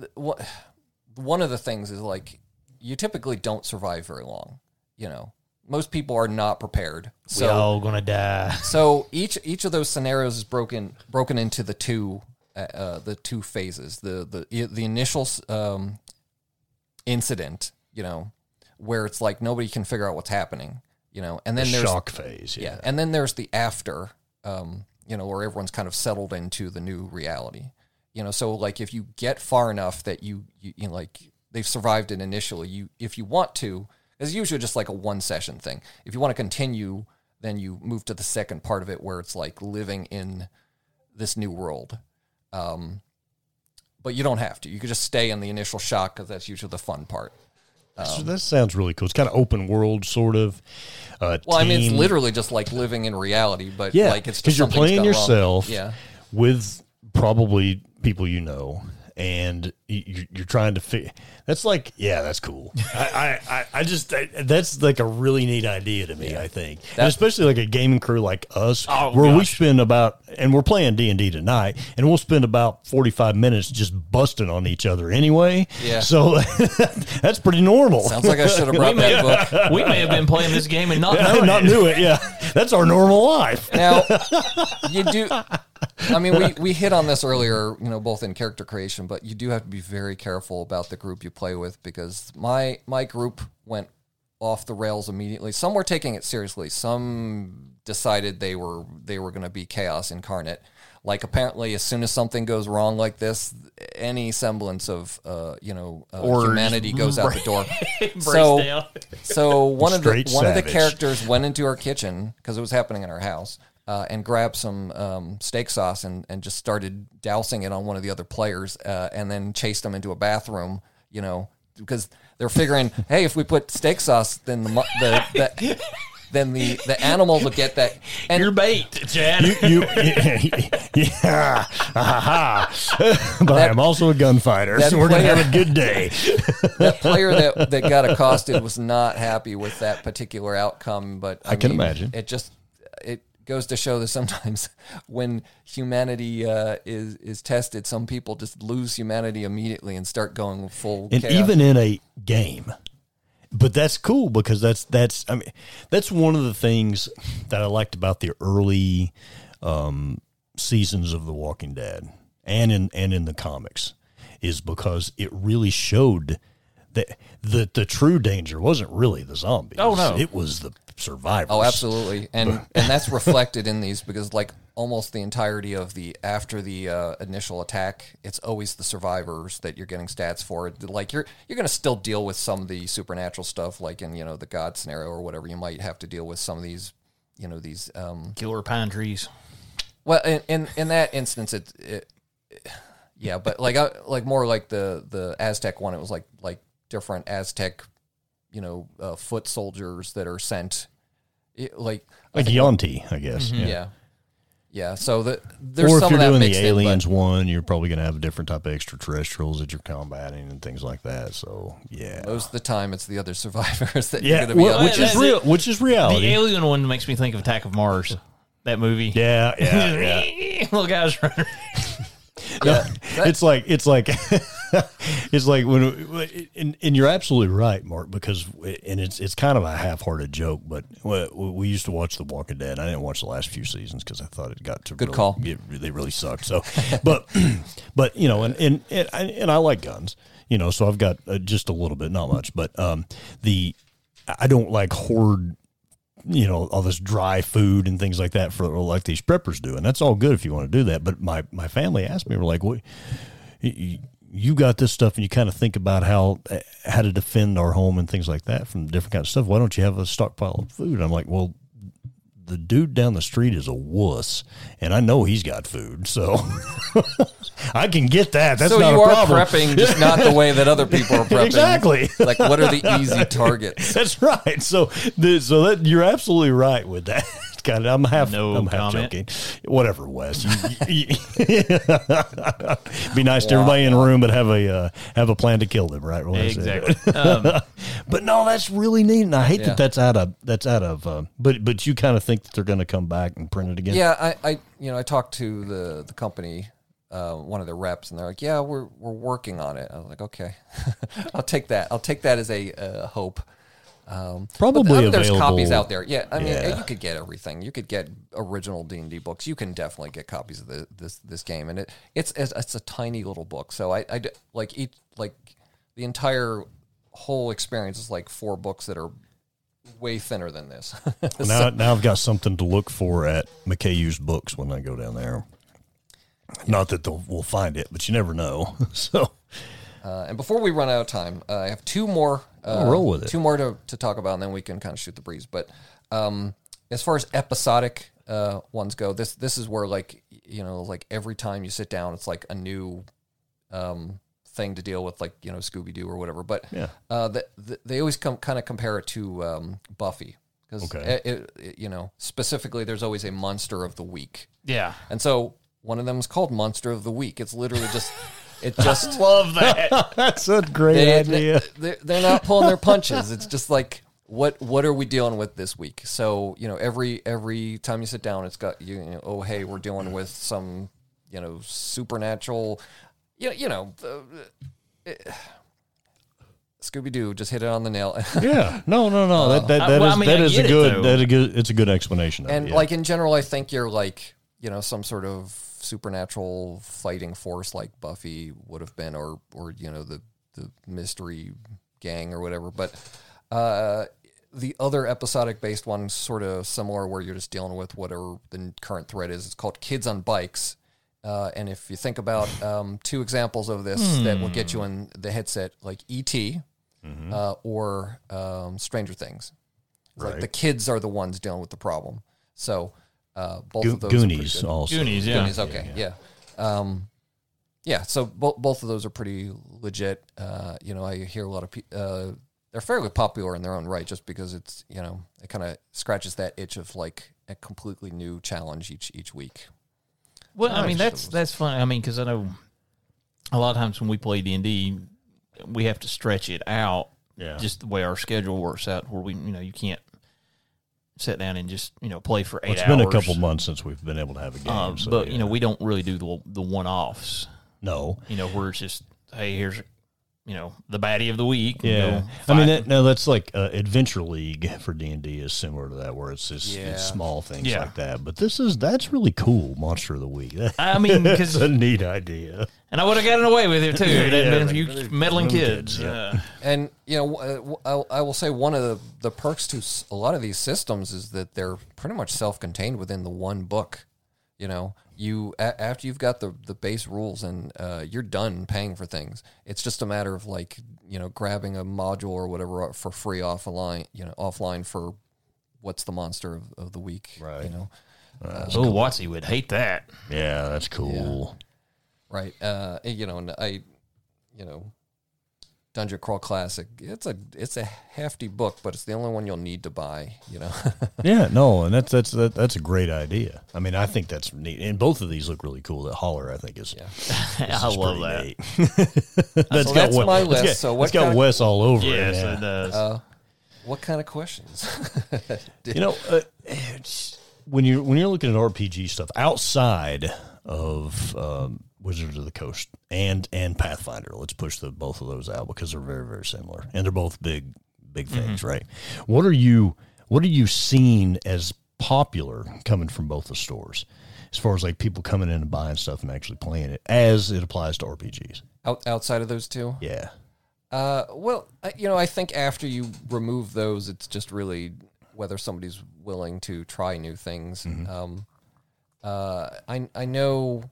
D: one of the things is like you typically don't survive very long. most people are not prepared.
E: We all gonna die.
D: So each of those scenarios is broken into the two phases. The initial incident, where it's like nobody can figure out what's happening, and then there's
E: shock phase,
D: and then there's the after, where everyone's kind of settled into the new reality, So like if you get far enough that you like they've survived it initially, if you want to, it's usually just like a one session thing. If you want to continue, then you move to the second part of it where it's like living in this new world. But you don't have to. You could just stay in the initial shock because that's usually the fun part.
E: So that sounds really cool. It's kind of open world, sort of.
D: I mean, it's literally just like living in reality, but like it's
E: because you're playing yourself
D: yeah.
E: with probably people and you're trying to figure. That's like, that's cool. That's like a really neat idea to me. I think, and especially like a gaming crew like us, where we spend and we're playing D&D tonight, and we'll spend about 45 minutes just busting on each other anyway.
D: Yeah,
E: so that's pretty normal.
D: Sounds like I should have brought that book.
B: We may have been playing this game and not
E: knew it. Yeah, that's our normal life.
D: Now you do. I mean, we hit on this earlier, both in character creation, but you do have to be very careful about the group you play with, because my group went off the rails immediately. Some were taking it seriously. Some decided they were going to be chaos incarnate. Like apparently, as soon as something goes wrong like this, any semblance of humanity goes out the door. So one of the characters went into our kitchen because it was happening in our house. And grabbed some steak sauce and just started dousing it on one of the other players, and then chased them into a bathroom, because they're figuring, hey, if we put steak sauce, then the animals will get that. And
B: you're bait, Chad.
E: But I'm also a gunfighter, so we're going to have a good day.
D: That player that got accosted was not happy with that particular outcome, but I
E: can imagine.
D: It goes to show that sometimes when humanity is tested, some people just lose humanity immediately and start going full
E: and
D: chaos.
E: Even in a game. But that's cool, because that's one of the things that I liked about the early seasons of The Walking Dead and in the comics, is because it really showed that the true danger wasn't really the zombies.
B: Oh no,
E: it was the survivors.
D: Oh, absolutely, and that's reflected in these, because like almost the entirety of after the initial attack, it's always the survivors that you're getting stats for. Like you're going to still deal with some of the supernatural stuff, like in the God scenario or whatever. You might have to deal with some of these
B: killer pine trees.
D: Well, in that instance, yeah, but like more like the Aztec one, it was like different Aztec, foot soldiers that are sent, like
E: Yuan-ti, I guess.
D: Mm-hmm. Yeah. So there's
E: or if
D: some
E: you're
D: of that
E: doing
D: mixed
E: the aliens
D: in,
E: one, you're probably going to have a different type of extraterrestrials that you're combating and things like that. So
D: most of the time it's the other survivors that you're going to be
E: which is reality.
B: The alien one makes me think of Attack of Mars, that movie.
E: Yeah.
B: Little guys running.
E: No, it's like when, and you're absolutely right, Mark, because it's kind of a half-hearted joke, but we used to watch The Walking Dead. I didn't watch the last few seasons because I thought it got to
D: good call.
E: They really sucked. So, but and I like guns, so I've got just a little bit, not much, but I don't like hoard, all this dry food and things like that for like these preppers do. And that's all good if you want to do that. But my family asked me, we're like, what, you got this stuff and you kind of think about how to defend our home and things like that from different kinds of stuff. Why don't you have a stockpile of food? And I'm like, well, the dude down the street is a wuss, and I know he's got food, so I can get that. That's not a problem.
D: So you are prepping, just not the way that other people are prepping.
E: Exactly.
D: Like, what are the easy targets?
E: That's right. So that you're absolutely right with that. I'm half joking. Whatever, Wes. Be nice to everybody in the room, but have a plan to kill them, right?
B: Exactly.
E: But no, that's really neat, and I hate that's out of. But you kind of think that they're going to come back and print it again.
D: Yeah, I talked to the company, one of the reps, and they're like, "Yeah, we're working on it." I was like, "Okay, I'll take that. I'll take that as a hope."
E: Probably
D: there's
E: available.
D: copies out there. Yeah, I mean,
E: Yeah.
D: you could get everything. You could get original D&D books. You can definitely get copies of this game, and it's a tiny little book. So I like the entire whole experience is like 4 books that are way thinner than this.
E: Now I've got something to look for at McKay's books when I go down there. Not that we'll find it, but you never know. So,
D: and before we run out of time, I have 2 more.
E: roll with it.
D: 2 more to talk about, and then we can kind of shoot the breeze. But as far as episodic ones go, this is where like every time you sit down, it's like a new thing to deal with, like Scooby Doo or whatever. But they always kind of compare it to Buffy because specifically there's always a monster of the week.
B: Yeah.
D: And so one of them is called Monster of the Week. It's literally just
B: Love that.
E: That's a great idea.
D: They're not pulling their punches. It's just like what are we dealing with this week? So every time you sit down, it's got oh hey, we're dealing with some supernatural. Scooby Doo just hit it on the nail.
E: Yeah, no. It's a good explanation.
D: And like in general, I think you're like some sort of supernatural fighting force like Buffy would have been, or the mystery gang or whatever. But the other episodic based one's sort of similar, where you're just dealing with whatever the current threat is. It's called Kids on Bikes. And if you think about 2 examples of this that will get you in the headset, like E.T. Or Stranger Things. Right. Like the kids are the ones dealing with the problem. So both of those
E: Goonies
D: are
E: also.
B: Goonies, yeah.
D: Goonies, okay, yeah. So both of those are pretty legit. I hear a lot of people. They're fairly popular in their own right, just because it's it kind of scratches that itch of like a completely new challenge each week.
B: Well, I mean that's fun. I mean, because I know a lot of times when we play D&D, we have to stretch it out.
E: Yeah.
B: Just the way our schedule works out, where we you can't sit down and just play for 8 hours.
E: It's been a couple months since we've been able to have a game.
B: But we don't really do the one-offs.
E: No.
B: Where it's just, hey, here's the baddie of the week.
E: Yeah, I mean that's like Adventure League for D&D is similar to that, where it's just it's small things like that. But that's really cool. Monster of the Week.
B: I mean, because
E: it's a neat idea.
B: And I would have gotten away with it too. If you meddling kids.
E: Yeah.
D: And I will say one of the perks to a lot of these systems is that they're pretty much self-contained within the one book. After you've got the base rules and you're done paying for things, it's just a matter of like grabbing a module or whatever for free offline for what's the monster of the week,
E: right?
B: Watsy would hate that.
E: Yeah, that's cool.
D: Yeah. Right. Dungeon Crawl Classic. It's a hefty book, but it's the only one you'll need to buy.
E: Yeah, no, and that's a great idea. I mean, I think that's neat, and both of these look really cool. That Holler, I think, is.
B: Yeah. I love that.
D: That's my list. So
E: it's got Wes all over it.
B: Yes, it does.
D: What kind of questions?
E: When you're looking at RPG stuff outside of Wizards of the Coast and Pathfinder, let's push both of those out because they're very, very similar, and they're both big things, right? What are you seeing as popular coming from both the stores, as far as like people coming in and buying stuff and actually playing it as it applies to RPGs?
D: Outside of those two,
E: yeah.
D: Well, I think after you remove those, it's just really whether somebody's willing to try new things. I know.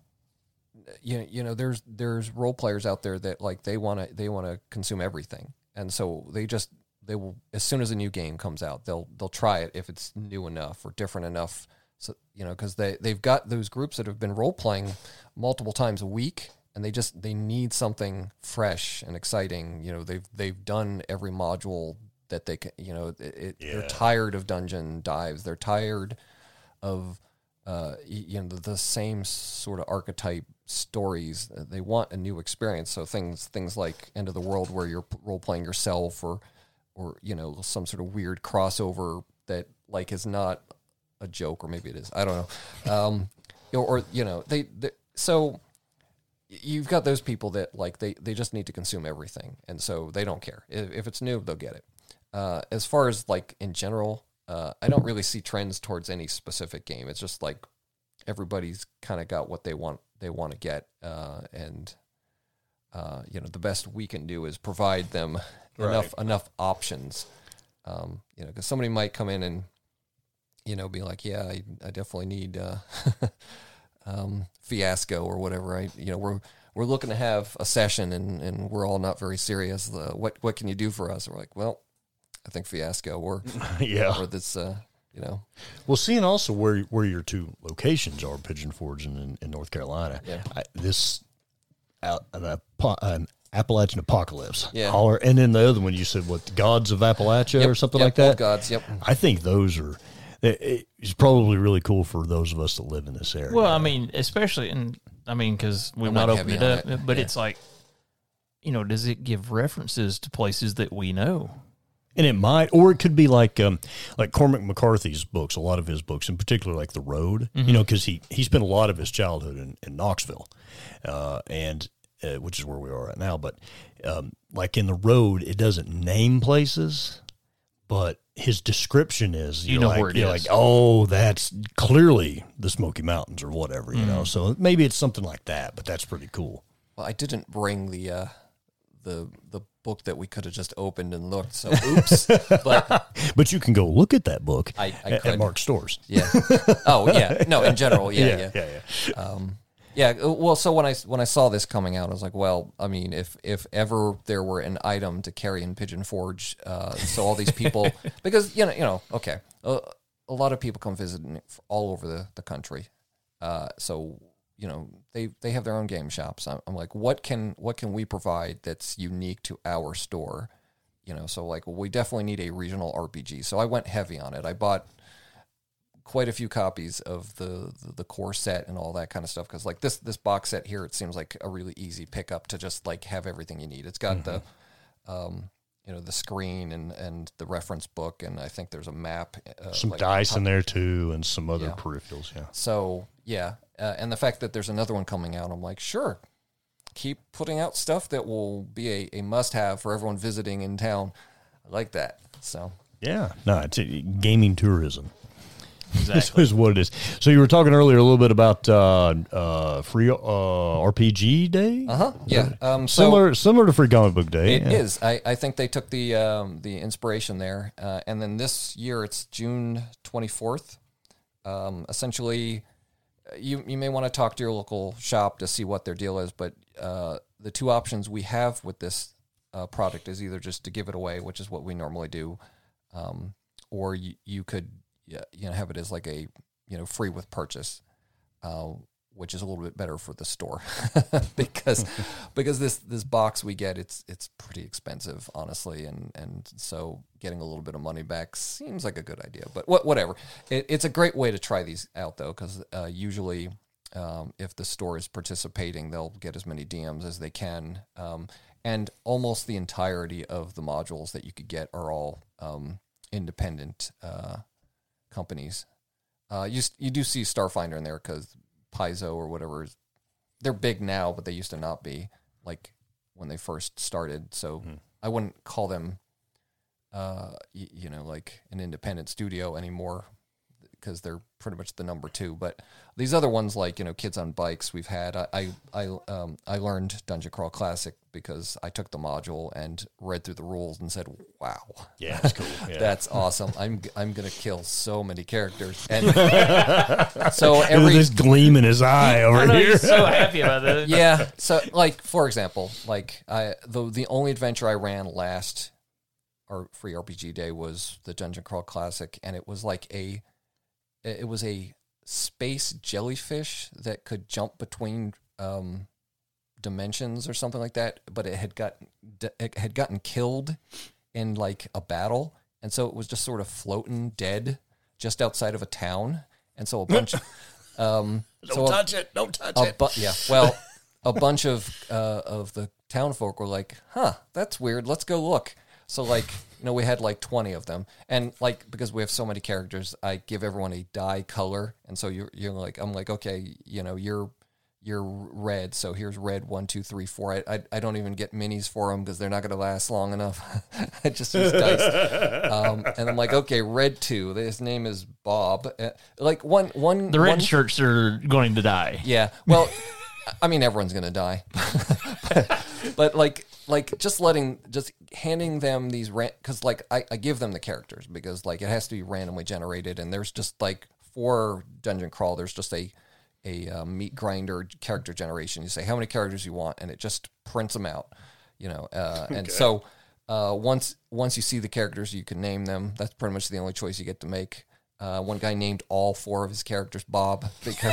D: There's role players out there that like they want to consume everything, and so they will, as soon as a new game comes out, they'll try it if it's new enough or different enough. So because they've got those groups that have been role playing multiple times a week, and they need something fresh and exciting. They've done every module that they can. They're tired of dungeon dives. They're tired of the same sort of archetype stories. They want a new experience. So things like End of the World, where you're role playing yourself, or some sort of weird crossover that like is not a joke, or maybe it is. I don't know. So you've got those people that like they just need to consume everything, and so they don't care if it's new, they'll get it. as far as like in general, I don't really see trends towards any specific game. It's just like everybody's kind of got what they want to get, and the best we can do is provide them enough options. Because somebody might come in and be like, yeah, I definitely need Fiasco or whatever. We're looking to have a session and we're all not very serious. What can you do for us? And we're like, well, I think Fiasco or or this
E: Well, seeing also where your two locations are, Pigeon Forge and in North Carolina, an Appalachian Apocalypse.
D: Yeah.
E: And then the other one you said, what, Gods of Appalachia or something like that?
D: Old Gods, yep.
E: I think those are, it's probably really cool for those of us that live in this area.
B: Well, I mean, especially, because we've not opened it up, but it's like, does it give references to places that we know?
E: And it might, or it could be like Cormac McCarthy's books, a lot of his books, in particular, like The Road, because he spent a lot of his childhood in Knoxville, which is where we are right now. But like in The Road, it doesn't name places, but his description is,
B: you know where it is.
E: Like, oh, that's clearly the Smoky Mountains or whatever, So maybe it's something like that, but that's pretty cool.
D: Well, I didn't bring the book that we could have just opened and looked, so oops.
E: But you can go look at that book at Mark's stores.
D: Yeah. Oh, yeah. No, in general, yeah. Well, so when I saw this coming out, I was like, well, I mean, if ever there were an item to carry in Pigeon Forge, so all these people, because okay, a lot of people come visiting all over the country, so they have their own game shops. I'm like, what can we provide that's unique to our store? So like, well, we definitely need a regional RPG. So I went heavy on it. I bought quite a few copies of the core set and all that kind of stuff, because like this box set here, it seems like a really easy pickup to just like have everything you need. It's got the the screen and the reference book, and I think there's a map,
E: some dice in there too, and some other peripherals. Yeah.
D: So and the fact that there's another one coming out, I'm like, sure, keep putting out stuff that will be a must-have for everyone visiting in town. I like that. So
E: yeah, no, it's gaming tourism.
B: Exactly.
E: Is what it is. So you were talking earlier a little bit about Free RPG Day.
D: Yeah.
E: Similar to Free Comic Book Day.
D: It is. I think they took the inspiration there, and then this year it's June 24th. Essentially, you may want to talk to your local shop to see what their deal is, but the two options we have with this product is either just to give it away, which is what we normally do, or you could have it as like a free with purchase, which is a little bit better for the store because this box we get, it's pretty expensive, honestly, and so getting a little bit of money back seems like a good idea. But whatever, it's a great way to try these out though, because usually if the store is participating, they'll get as many DMs as they can, and almost the entirety of the modules that you could get are all independent companies. You do see Starfinder in there because Paizo or whatever, they're big now, but they used to not be, like when they first started. So I wouldn't call them, like an independent studio anymore, because they're pretty much the number two. But these other ones, like Kids on Bikes, we've had. I learned Dungeon Crawl Classic because I took the module and read through the rules and said, "Wow,
E: yeah, that's cool. Yeah.
D: That's awesome. I'm gonna kill so many characters." And so
E: this gleam in his eye over here.
B: He's so happy about that.
D: Yeah. So, like, for example, like the only adventure I ran last or Free RPG Day was the Dungeon Crawl Classic, and it was like a space jellyfish that could jump between dimensions or something like that, but it had gotten killed in like a battle, and so it was just sort of floating dead just outside of a town, and so a bunch
E: Don't touch it.
D: Yeah, well, a bunch of the town folk were like, "Huh, that's weird. Let's go look." So like, we had like 20 of them, and like, because we have so many characters, I give everyone a dye color, and so you're like, I'm like, okay, you're your red. So here's red 1, 2, 3, 4. I don't even get minis for them because they're not going to last long enough. I just use dice. And I'm like, okay, red 2. His name is Bob. Like one.
B: The red shirts are going to die.
D: Yeah. Well, I mean, everyone's going to die. but like just handing them these because like I give them the characters because like it has to be randomly generated, and there's just like for Dungeon Crawl, there's just a meat grinder character generation. You say how many characters you want, and it just prints them out, and so once you see the characters, you can name them. That's pretty much the only choice you get to make. One guy named all 4 of his characters Bob because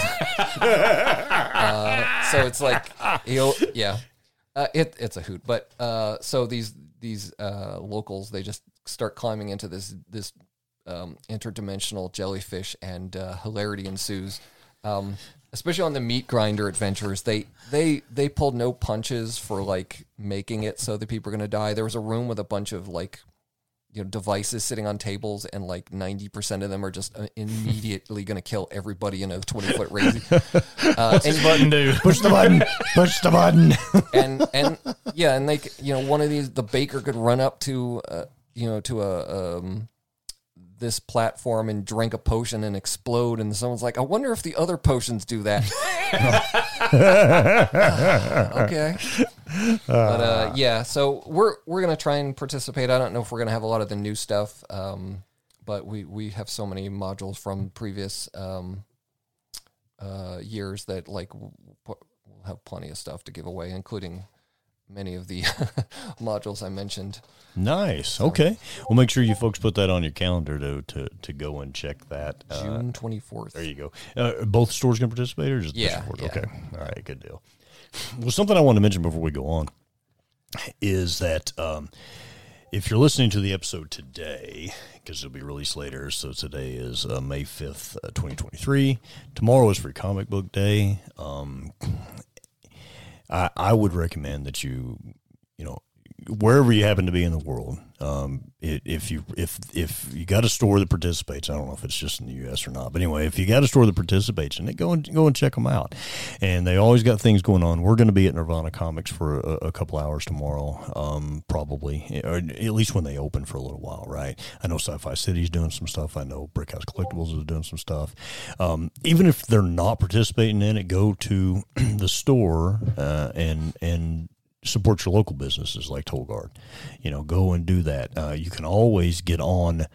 D: so it's like it's a hoot. But so these locals, they just start climbing into this interdimensional jellyfish, and hilarity ensues. Especially on the meat grinder adventures, they pulled no punches for like making it so that people are going to die. There was a room with a bunch of like devices sitting on tables, and like 90% of them are just immediately going to kill everybody in a 20-foot radius.
E: Push the button. Push the button.
D: and they one of these, the baker could run up to this platform and drink a potion and explode, and someone's like, I wonder if the other potions do that. Okay. But so we're gonna try and participate. I don't know if we're gonna have a lot of the new stuff, but we have so many modules from previous years that like we'll have plenty of stuff to give away, including many of the modules I mentioned.
E: Nice. Okay. Well, make sure you folks put that on your calendar to go and check that.
D: June 24th.
E: There you go. Both stores going to participate, or just
D: yeah.
E: Okay. All right. Good deal. Well, something I want to mention before we go on is that if you're listening to the episode today, because it'll be released later, so today is May 5th, 2023. Tomorrow is Free Comic Book Day. I would recommend that you wherever you happen to be in the world, if you got a store that participates, I don't know if it's just in the U.S. or not, but anyway, if you got a store that participates, and go and check them out, and they always got things going on. We're going to be at Nirvana Comics for a couple hours tomorrow, probably, or at least when they open for a little while, right? I know Sci-Fi City's doing some stuff. I know Brickhouse Collectibles is doing some stuff. Even if they're not participating in it, go to the store and support your local businesses like Toll Guard. Go and do that. You can always get on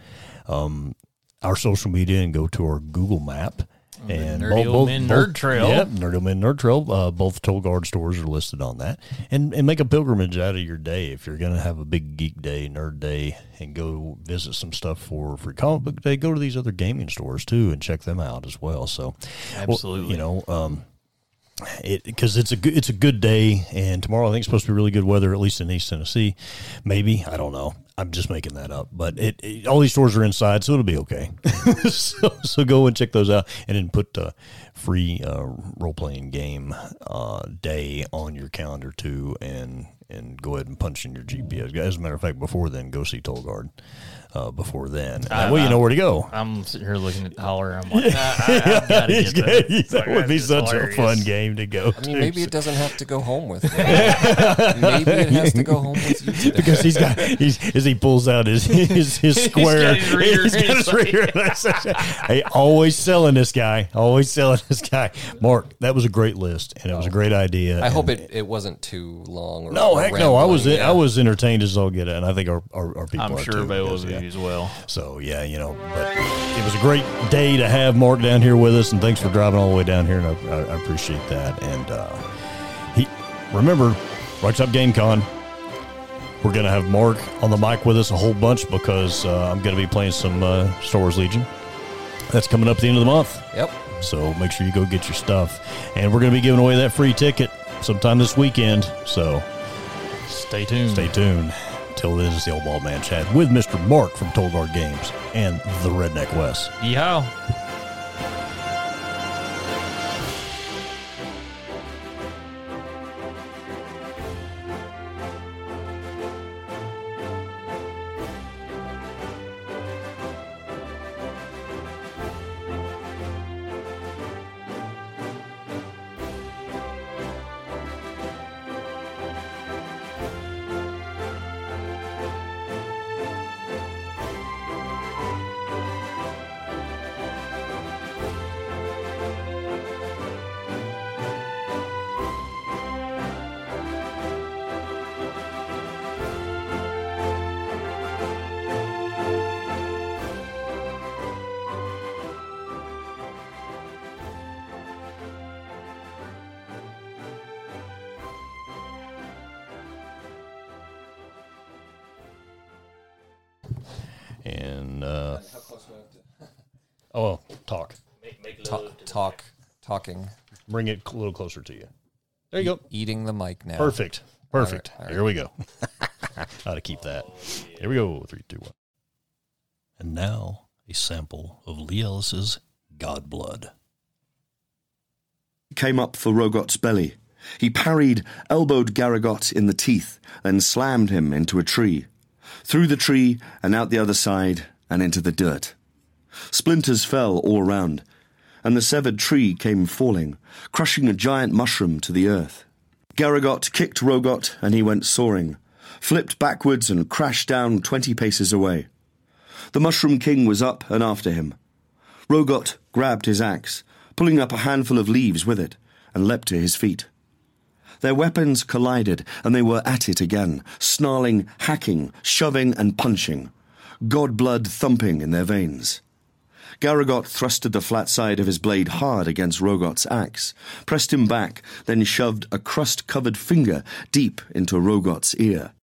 E: our social media and go to our Google map. And
B: Nerdy Old Men Nerd Trail.
E: Yeah, Nerdy Old Men Nerd Trail. Both Toll Guard stores are listed on that. And make a pilgrimage out of your day. If you're going to have a big geek day, nerd day, and go visit some stuff for Free Comic Book Day, go to these other gaming stores too and check them out as well. So,
B: absolutely.
E: Because it's a good day, and tomorrow I think it's supposed to be really good weather, at least in East Tennessee. Maybe, I don't know. I'm just making that up, but all these stores are inside, so it'll be okay. so go and check those out, and then put free role playing game day on your calendar too, and go ahead and punch in your GPS. As a matter of fact, before then, go see Toll Guard. Before then, you know where to go.
B: I'm sitting here looking at the holler. I'm like, I've got to get that.
E: That would be such a fun game to go.
D: I mean, maybe it doesn't have to go home with you. Maybe it has to go home with you today.
E: Because as he pulls out his square,
B: he's got his reader.
E: Hey, always selling this guy. Mark, that was a great list, and it was a great idea.
D: I hope it wasn't too long. Or
E: no, heck no. I was entertained as all get it, and I think our people
B: I'm
E: are
B: sure
E: too.
B: they will be as well.
E: So but it was a great day to have Mark down here with us, and thanks for driving all the way down here, and I appreciate that. And remember, Rock Top Game Con, we're going to have Mark on the mic with us a whole bunch because I'm going to be playing some Star Wars Legion. That's coming up at the end of the month.
D: Yep.
E: So make sure you go get your stuff, and we're going to be giving away that free ticket sometime this weekend. So
B: stay tuned.
E: Till then, is the Old Bald Man Chat with Mr. Mark from Toll Guard Games and the Redneck West.
B: Yeehaw.
E: And talk.
D: Talking.
E: Bring it a little closer to you. There you go.
D: Eating the mic now.
E: Perfect.
D: All right.
E: Here we go. How to keep that. Here we go. 3, 2, 1. And now a sample of Lee Ellis's God Blood.
F: Came up for Rogot's belly. He parried, elbowed Garagot in the teeth, then slammed him into a tree. Through the tree and out the other side and into the dirt. Splinters fell all around, and the severed tree came falling, crushing a giant mushroom to the earth. Garagot kicked Rogot, and he went soaring, flipped backwards and crashed down 20 paces away. The Mushroom King was up and after him. Rogot grabbed his axe, pulling up a handful of leaves with it, and leapt to his feet. Their weapons collided, and they were at it again, snarling, hacking, shoving and punching, god blood thumping in their veins. Garagot thrusted the flat side of his blade hard against Rogot's axe, pressed him back, then shoved a crust-covered finger deep into Rogot's ear.